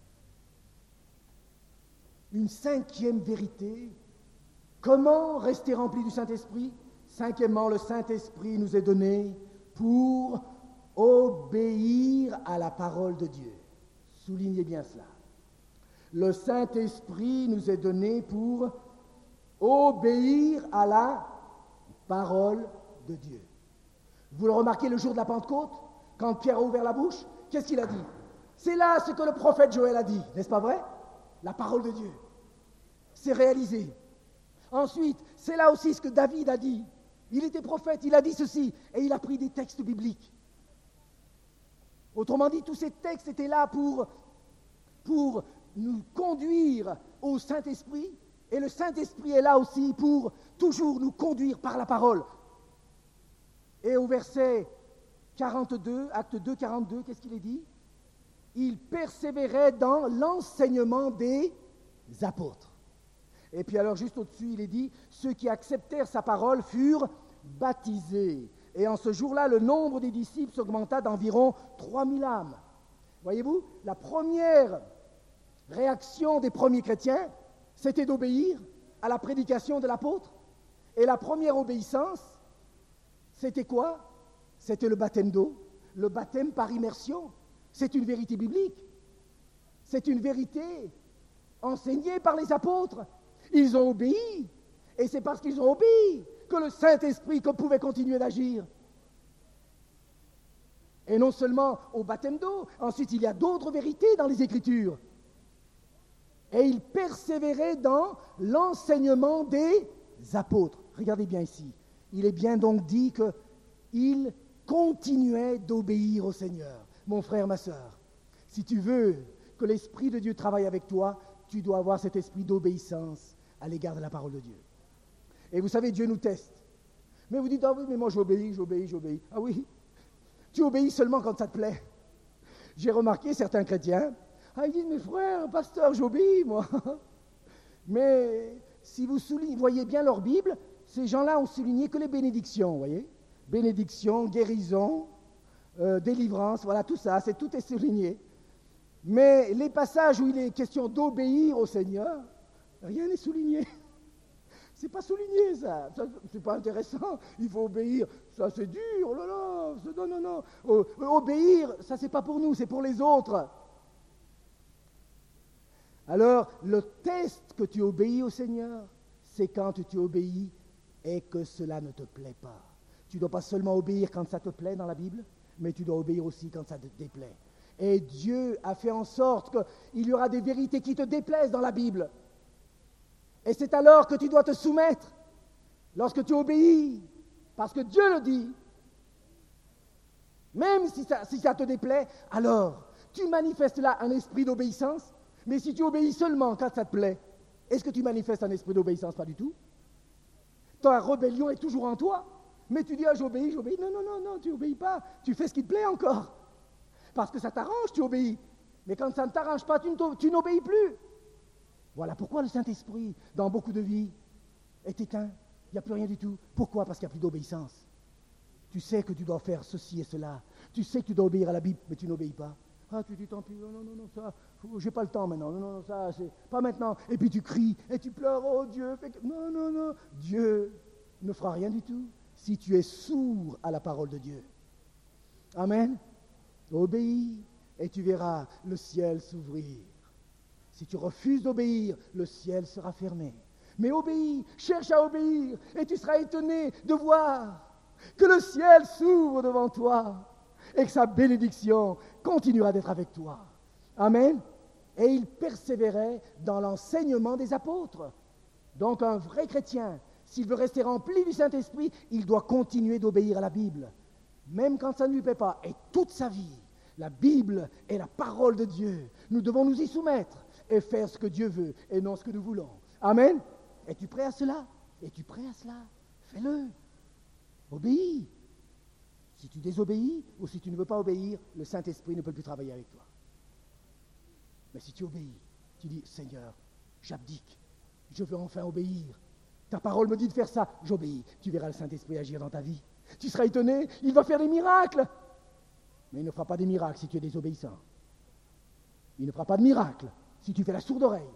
une cinquième vérité. Comment rester rempli du Saint-Esprit? Cinquièmement, le Saint-Esprit nous est donné pour obéir à la parole de Dieu. Soulignez bien cela. Le Saint-Esprit nous est donné pour obéir à la parole de Dieu. Vous le remarquez le jour de la Pentecôte, quand Pierre a ouvert la bouche, qu'est-ce qu'il a dit? C'est là ce que le prophète Joël a dit, n'est-ce pas vrai? La parole de Dieu. C'est réalisé. Ensuite, c'est là aussi ce que David a dit. Il était prophète, il a dit ceci, et il a pris des textes bibliques. Autrement dit, tous ces textes étaient là pour, pour nous conduire au Saint-Esprit, et le Saint-Esprit est là aussi pour toujours nous conduire par la parole. Et au verset quarante-deux, acte deux, quarante-deux, qu'est-ce qu'il est dit? Il persévérait dans l'enseignement des apôtres. Et puis alors juste au-dessus, il est dit, ceux qui acceptèrent sa parole furent baptisés. Et en ce jour-là, le nombre des disciples s'augmenta d'environ trois mille âmes. Voyez-vous, la première réaction des premiers chrétiens, c'était d'obéir à la prédication de l'apôtre. Et la première obéissance, c'était quoi? C'était le baptême d'eau, le baptême par immersion. C'est une vérité biblique. C'est une vérité enseignée par les apôtres. Ils ont obéi. Et c'est parce qu'ils ont obéi que le Saint-Esprit pouvait continuer d'agir. Et non seulement au baptême d'eau, ensuite il y a d'autres vérités dans les Écritures. Et ils persévéraient dans l'enseignement des apôtres. Regardez bien ici. Il est bien donc dit qu'ils continuaient d'obéir au Seigneur. Mon frère, ma sœur, si tu veux que l'Esprit de Dieu travaille avec toi, tu dois avoir cet esprit d'obéissance à l'égard de la parole de Dieu. Et vous savez, Dieu nous teste. Mais vous dites, ah oui, mais moi j'obéis, j'obéis, j'obéis. Ah oui, tu obéis seulement quand ça te plaît. J'ai remarqué certains chrétiens, ah, ils disent, mes frères, pasteur, j'obéis, moi. Mais si vous soulignez, voyez bien leur Bible, ces gens-là ont souligné que les bénédictions, vous voyez. Bénédiction, guérison, euh, délivrance, voilà, tout ça, c'est, tout est souligné. Mais les passages où il est question d'obéir au Seigneur, rien n'est souligné. C'est pas souligné, ça. ça. C'est pas intéressant. Il faut obéir. Ça, c'est dur. Oh là là. Non, non, non. O- obéir, ça, c'est pas pour nous, c'est pour les autres. Alors, le test que tu obéis au Seigneur, c'est quand tu obéis et que cela ne te plaît pas. Tu ne dois pas seulement obéir quand ça te plaît dans la Bible, mais tu dois obéir aussi quand ça te déplaît. Et Dieu a fait en sorte qu'il y aura des vérités qui te déplaisent dans la Bible. Et c'est alors que tu dois te soumettre, lorsque tu obéis, parce que Dieu le dit. Même si ça, si ça te déplaît, alors tu manifestes là un esprit d'obéissance. Mais si tu obéis seulement quand ça te plaît, est-ce que tu manifestes un esprit d'obéissance? Pas du tout. Ta rébellion est toujours en toi. Mais tu dis, ah, j'obéis, j'obéis. Non, non, non, non, tu n'obéis pas. Tu fais ce qui te plaît encore. Parce que ça t'arrange, tu obéis. Mais quand ça ne t'arrange pas, tu, tu n'obéis plus. Voilà pourquoi le Saint-Esprit, dans beaucoup de vies, est éteint. Il n'y a plus rien du tout. Pourquoi? Parce qu'il n'y a plus d'obéissance. Tu sais que tu dois faire ceci et cela. Tu sais que tu dois obéir à la Bible, mais tu n'obéis pas. Ah, tu dis, tant pis, non, non, non, ça, j'ai pas le temps maintenant. Non, non, ça, c'est pas maintenant. Et puis tu cries, et tu pleures, oh Dieu, fais que... non, non, non. Dieu ne fera rien du tout si tu es sourd à la parole de Dieu. Amen. Obéis, et tu verras le ciel s'ouvrir. Si tu refuses d'obéir, le ciel sera fermé. Mais obéis, cherche à obéir, et tu seras étonné de voir que le ciel s'ouvre devant toi et que sa bénédiction continuera d'être avec toi. Amen. Et il persévérait dans l'enseignement des apôtres. Donc un vrai chrétien, s'il veut rester rempli du Saint-Esprit, il doit continuer d'obéir à la Bible, même quand ça ne lui plaît pas. Et toute sa vie, la Bible est la parole de Dieu. Nous devons nous y soumettre et faire ce que Dieu veut et non ce que nous voulons. Amen. Es-tu prêt à cela? Es-tu prêt à cela? Fais-le. Obéis. Si tu désobéis ou si tu ne veux pas obéir, le Saint-Esprit ne peut plus travailler avec toi. Mais si tu obéis, tu dis, Seigneur, j'abdique, je veux enfin obéir. Ta parole me dit de faire ça, j'obéis. Tu verras le Saint-Esprit agir dans ta vie. Tu seras étonné, il va faire des miracles. Mais il ne fera pas des miracles si tu es désobéissant. Il ne fera pas de miracles si tu fais la sourde oreille.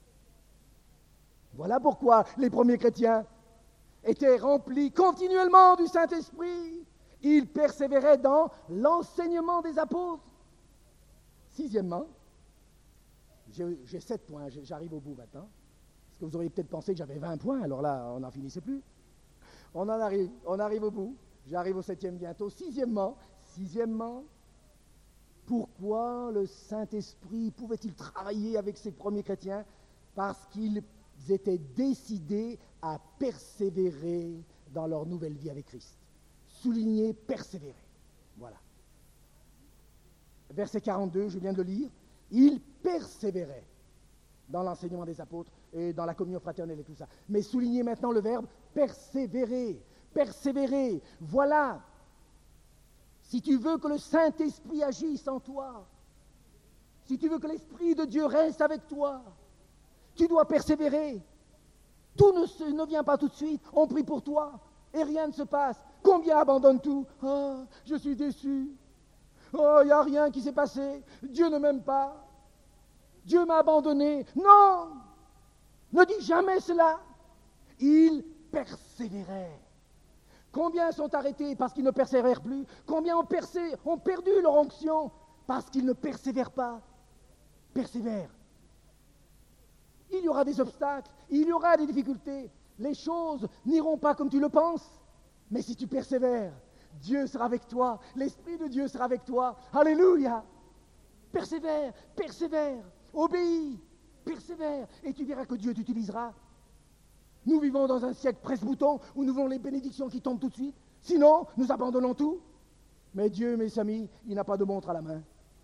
Voilà pourquoi les premiers chrétiens étaient remplis continuellement du Saint-Esprit. Ils persévéraient dans l'enseignement des apôtres. Sixièmement, j'ai, j'ai sept points, j'arrive au bout maintenant. Parce que vous auriez peut-être pensé que j'avais vingt points, alors là, on n'en finissait plus. On en arrive, on arrive au bout. J'arrive au septième bientôt. Sixièmement, sixièmement, pourquoi le Saint-Esprit pouvait-il travailler avec ces premiers chrétiens? Parce qu'ils étaient décidés à persévérer dans leur nouvelle vie avec Christ. Souligner, persévérer. Voilà. Verset quarante-deux, je viens de le lire. Ils persévéraient dans l'enseignement des apôtres et dans la communion fraternelle et tout ça. Mais soulignez maintenant le verbe persévérer. Persévérer. Voilà. Si tu veux que le Saint-Esprit agisse en toi, si tu veux que l'Esprit de Dieu reste avec toi, tu dois persévérer. Tout ne, se, ne vient pas tout de suite. On prie pour toi et rien ne se passe. Combien abandonnent tout? Oh, je suis déçu. Oh, il n'y a rien qui s'est passé. Dieu ne m'aime pas. Dieu m'a abandonné. Non! Ne dis jamais cela. Ils persévéraient. Combien sont arrêtés parce qu'ils ne persévèrent plus? Combien ont, persé, ont perdu leur onction parce qu'ils ne persévèrent pas? Persévère. Il y aura des obstacles, il y aura des difficultés. Les choses n'iront pas comme tu le penses. Mais si tu persévères, Dieu sera avec toi. L'Esprit de Dieu sera avec toi. Alléluia! Persévère, persévère, obéis, persévère. Et tu verras que Dieu t'utilisera. Nous vivons dans un siècle presse-bouton où nous voulons les bénédictions qui tombent tout de suite. Sinon, nous abandonnons tout. Mais Dieu, mes amis, il n'a pas de montre à la main.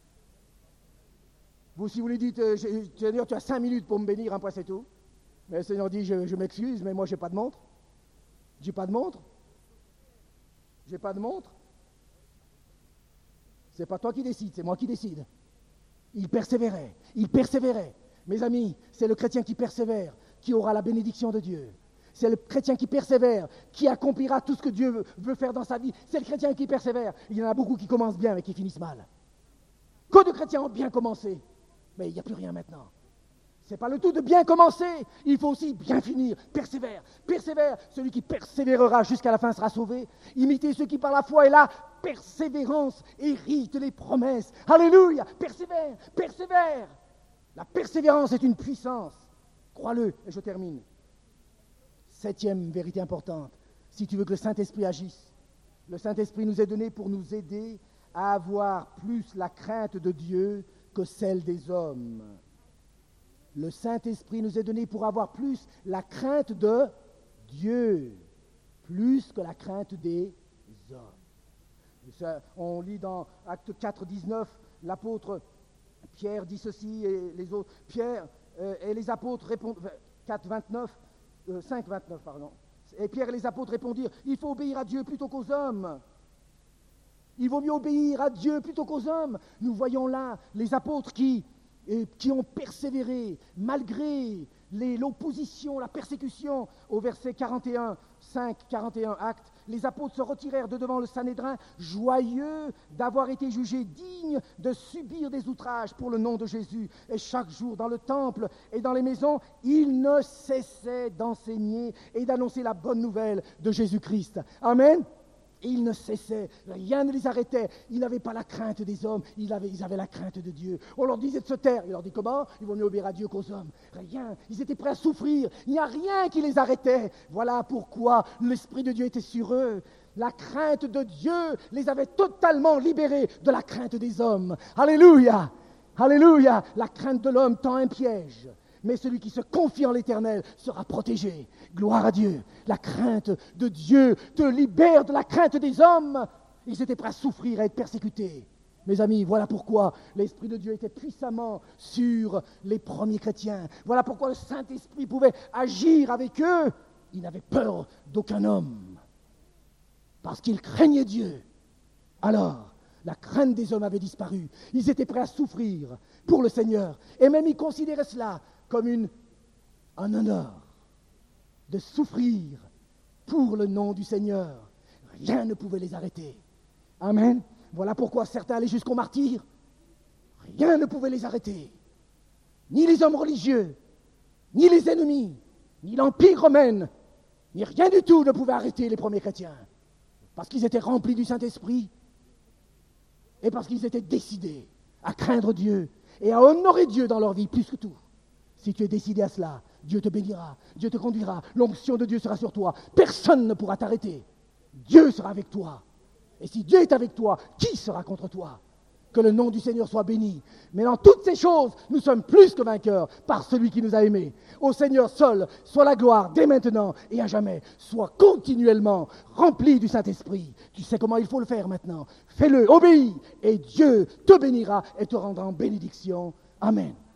Vous, si vous lui dites, euh, Seigneur, tu as cinq minutes pour me bénir, un point c'est tout. Mais le Seigneur dit, je, je m'excuse, mais moi, je n'ai pas de montre. J'ai pas de montre. J'ai pas de montre. C'est pas toi qui décides, c'est moi qui décide. Il persévérait, il persévérait. Mes amis, c'est le chrétien qui persévère qui aura la bénédiction de Dieu. C'est le chrétien qui persévère qui accomplira tout ce que Dieu veut, veut faire dans sa vie. C'est le chrétien qui persévère. Il y en a beaucoup qui commencent bien mais qui finissent mal. Que de chrétiens ont bien commencé, mais il n'y a plus rien maintenant. Ce n'est pas le tout de bien commencer, il faut aussi bien finir. Persévère, persévère. Celui qui persévérera jusqu'à la fin sera sauvé. Imitez ceux qui par la foi et la persévérance héritent les promesses. Alléluia, persévère, persévère. La persévérance est une puissance. Crois-le, et je termine. Septième vérité importante, si tu veux que le Saint-Esprit agisse, le Saint-Esprit nous est donné pour nous aider à avoir plus la crainte de Dieu que celle des hommes. Le Saint-Esprit nous est donné pour avoir plus la crainte de Dieu, plus que la crainte des hommes. Ça, on lit dans Actes quatre, dix-neuf, l'apôtre Pierre dit ceci et les autres. Pierre euh, et les apôtres répondent, quatre, vingt-neuf, euh, cinq, vingt-neuf, pardon. Et Pierre et les apôtres répondirent, il faut obéir à Dieu plutôt qu'aux hommes. Il vaut mieux obéir à Dieu plutôt qu'aux hommes. Nous voyons là les apôtres qui, et, qui ont persévéré malgré les, l'opposition, la persécution. Au verset quarante et un, cinq, quarante et un, Actes, les apôtres se retirèrent de devant le Sanhédrin, joyeux d'avoir été jugés dignes de subir des outrages pour le nom de Jésus. Et chaque jour, dans le temple et dans les maisons, ils ne cessaient d'enseigner et d'annoncer la bonne nouvelle de Jésus-Christ. Amen. Et ils ne cessaient, rien ne les arrêtait. Ils n'avaient pas la crainte des hommes, ils avaient, ils avaient la crainte de Dieu. On leur disait de se taire. Il leur dit comment? Ils vont mieux obéir à Dieu qu'aux hommes. Rien, ils étaient prêts à souffrir. Il n'y a rien qui les arrêtait. Voilà pourquoi l'Esprit de Dieu était sur eux. La crainte de Dieu les avait totalement libérés de la crainte des hommes. Alléluia! Alléluia! La crainte de l'homme tend un piège. Mais celui qui se confie en l'Éternel sera protégé. Gloire à Dieu. La crainte de Dieu te libère de la crainte des hommes. Ils étaient prêts à souffrir, à être persécutés. Mes amis, voilà pourquoi l'Esprit de Dieu était puissamment sur les premiers chrétiens. Voilà pourquoi le Saint-Esprit pouvait agir avec eux. Ils n'avaient peur d'aucun homme. Parce qu'ils craignaient Dieu. Alors, la crainte des hommes avait disparu. Ils étaient prêts à souffrir pour le Seigneur. Et même ils considéraient cela comme une, un honneur de souffrir pour le nom du Seigneur. Rien ne pouvait les arrêter. Amen. Voilà pourquoi certains allaient jusqu'au martyre. Rien ne pouvait les arrêter. Ni les hommes religieux, ni les ennemis, ni l'Empire romain, ni rien du tout ne pouvait arrêter les premiers chrétiens. Parce qu'ils étaient remplis du Saint-Esprit et parce qu'ils étaient décidés à craindre Dieu et à honorer Dieu dans leur vie plus que tout. Si tu es décidé à cela, Dieu te bénira, Dieu te conduira, l'onction de Dieu sera sur toi. Personne ne pourra t'arrêter. Dieu sera avec toi. Et si Dieu est avec toi, qui sera contre toi? Que le nom du Seigneur soit béni. Mais dans toutes ces choses, nous sommes plus que vainqueurs par celui qui nous a aimés. Au Seigneur seul, soit la gloire dès maintenant et à jamais. Sois continuellement rempli du Saint-Esprit. Tu sais comment il faut le faire maintenant. Fais-le, obéis, et Dieu te bénira et te rendra en bénédiction. Amen.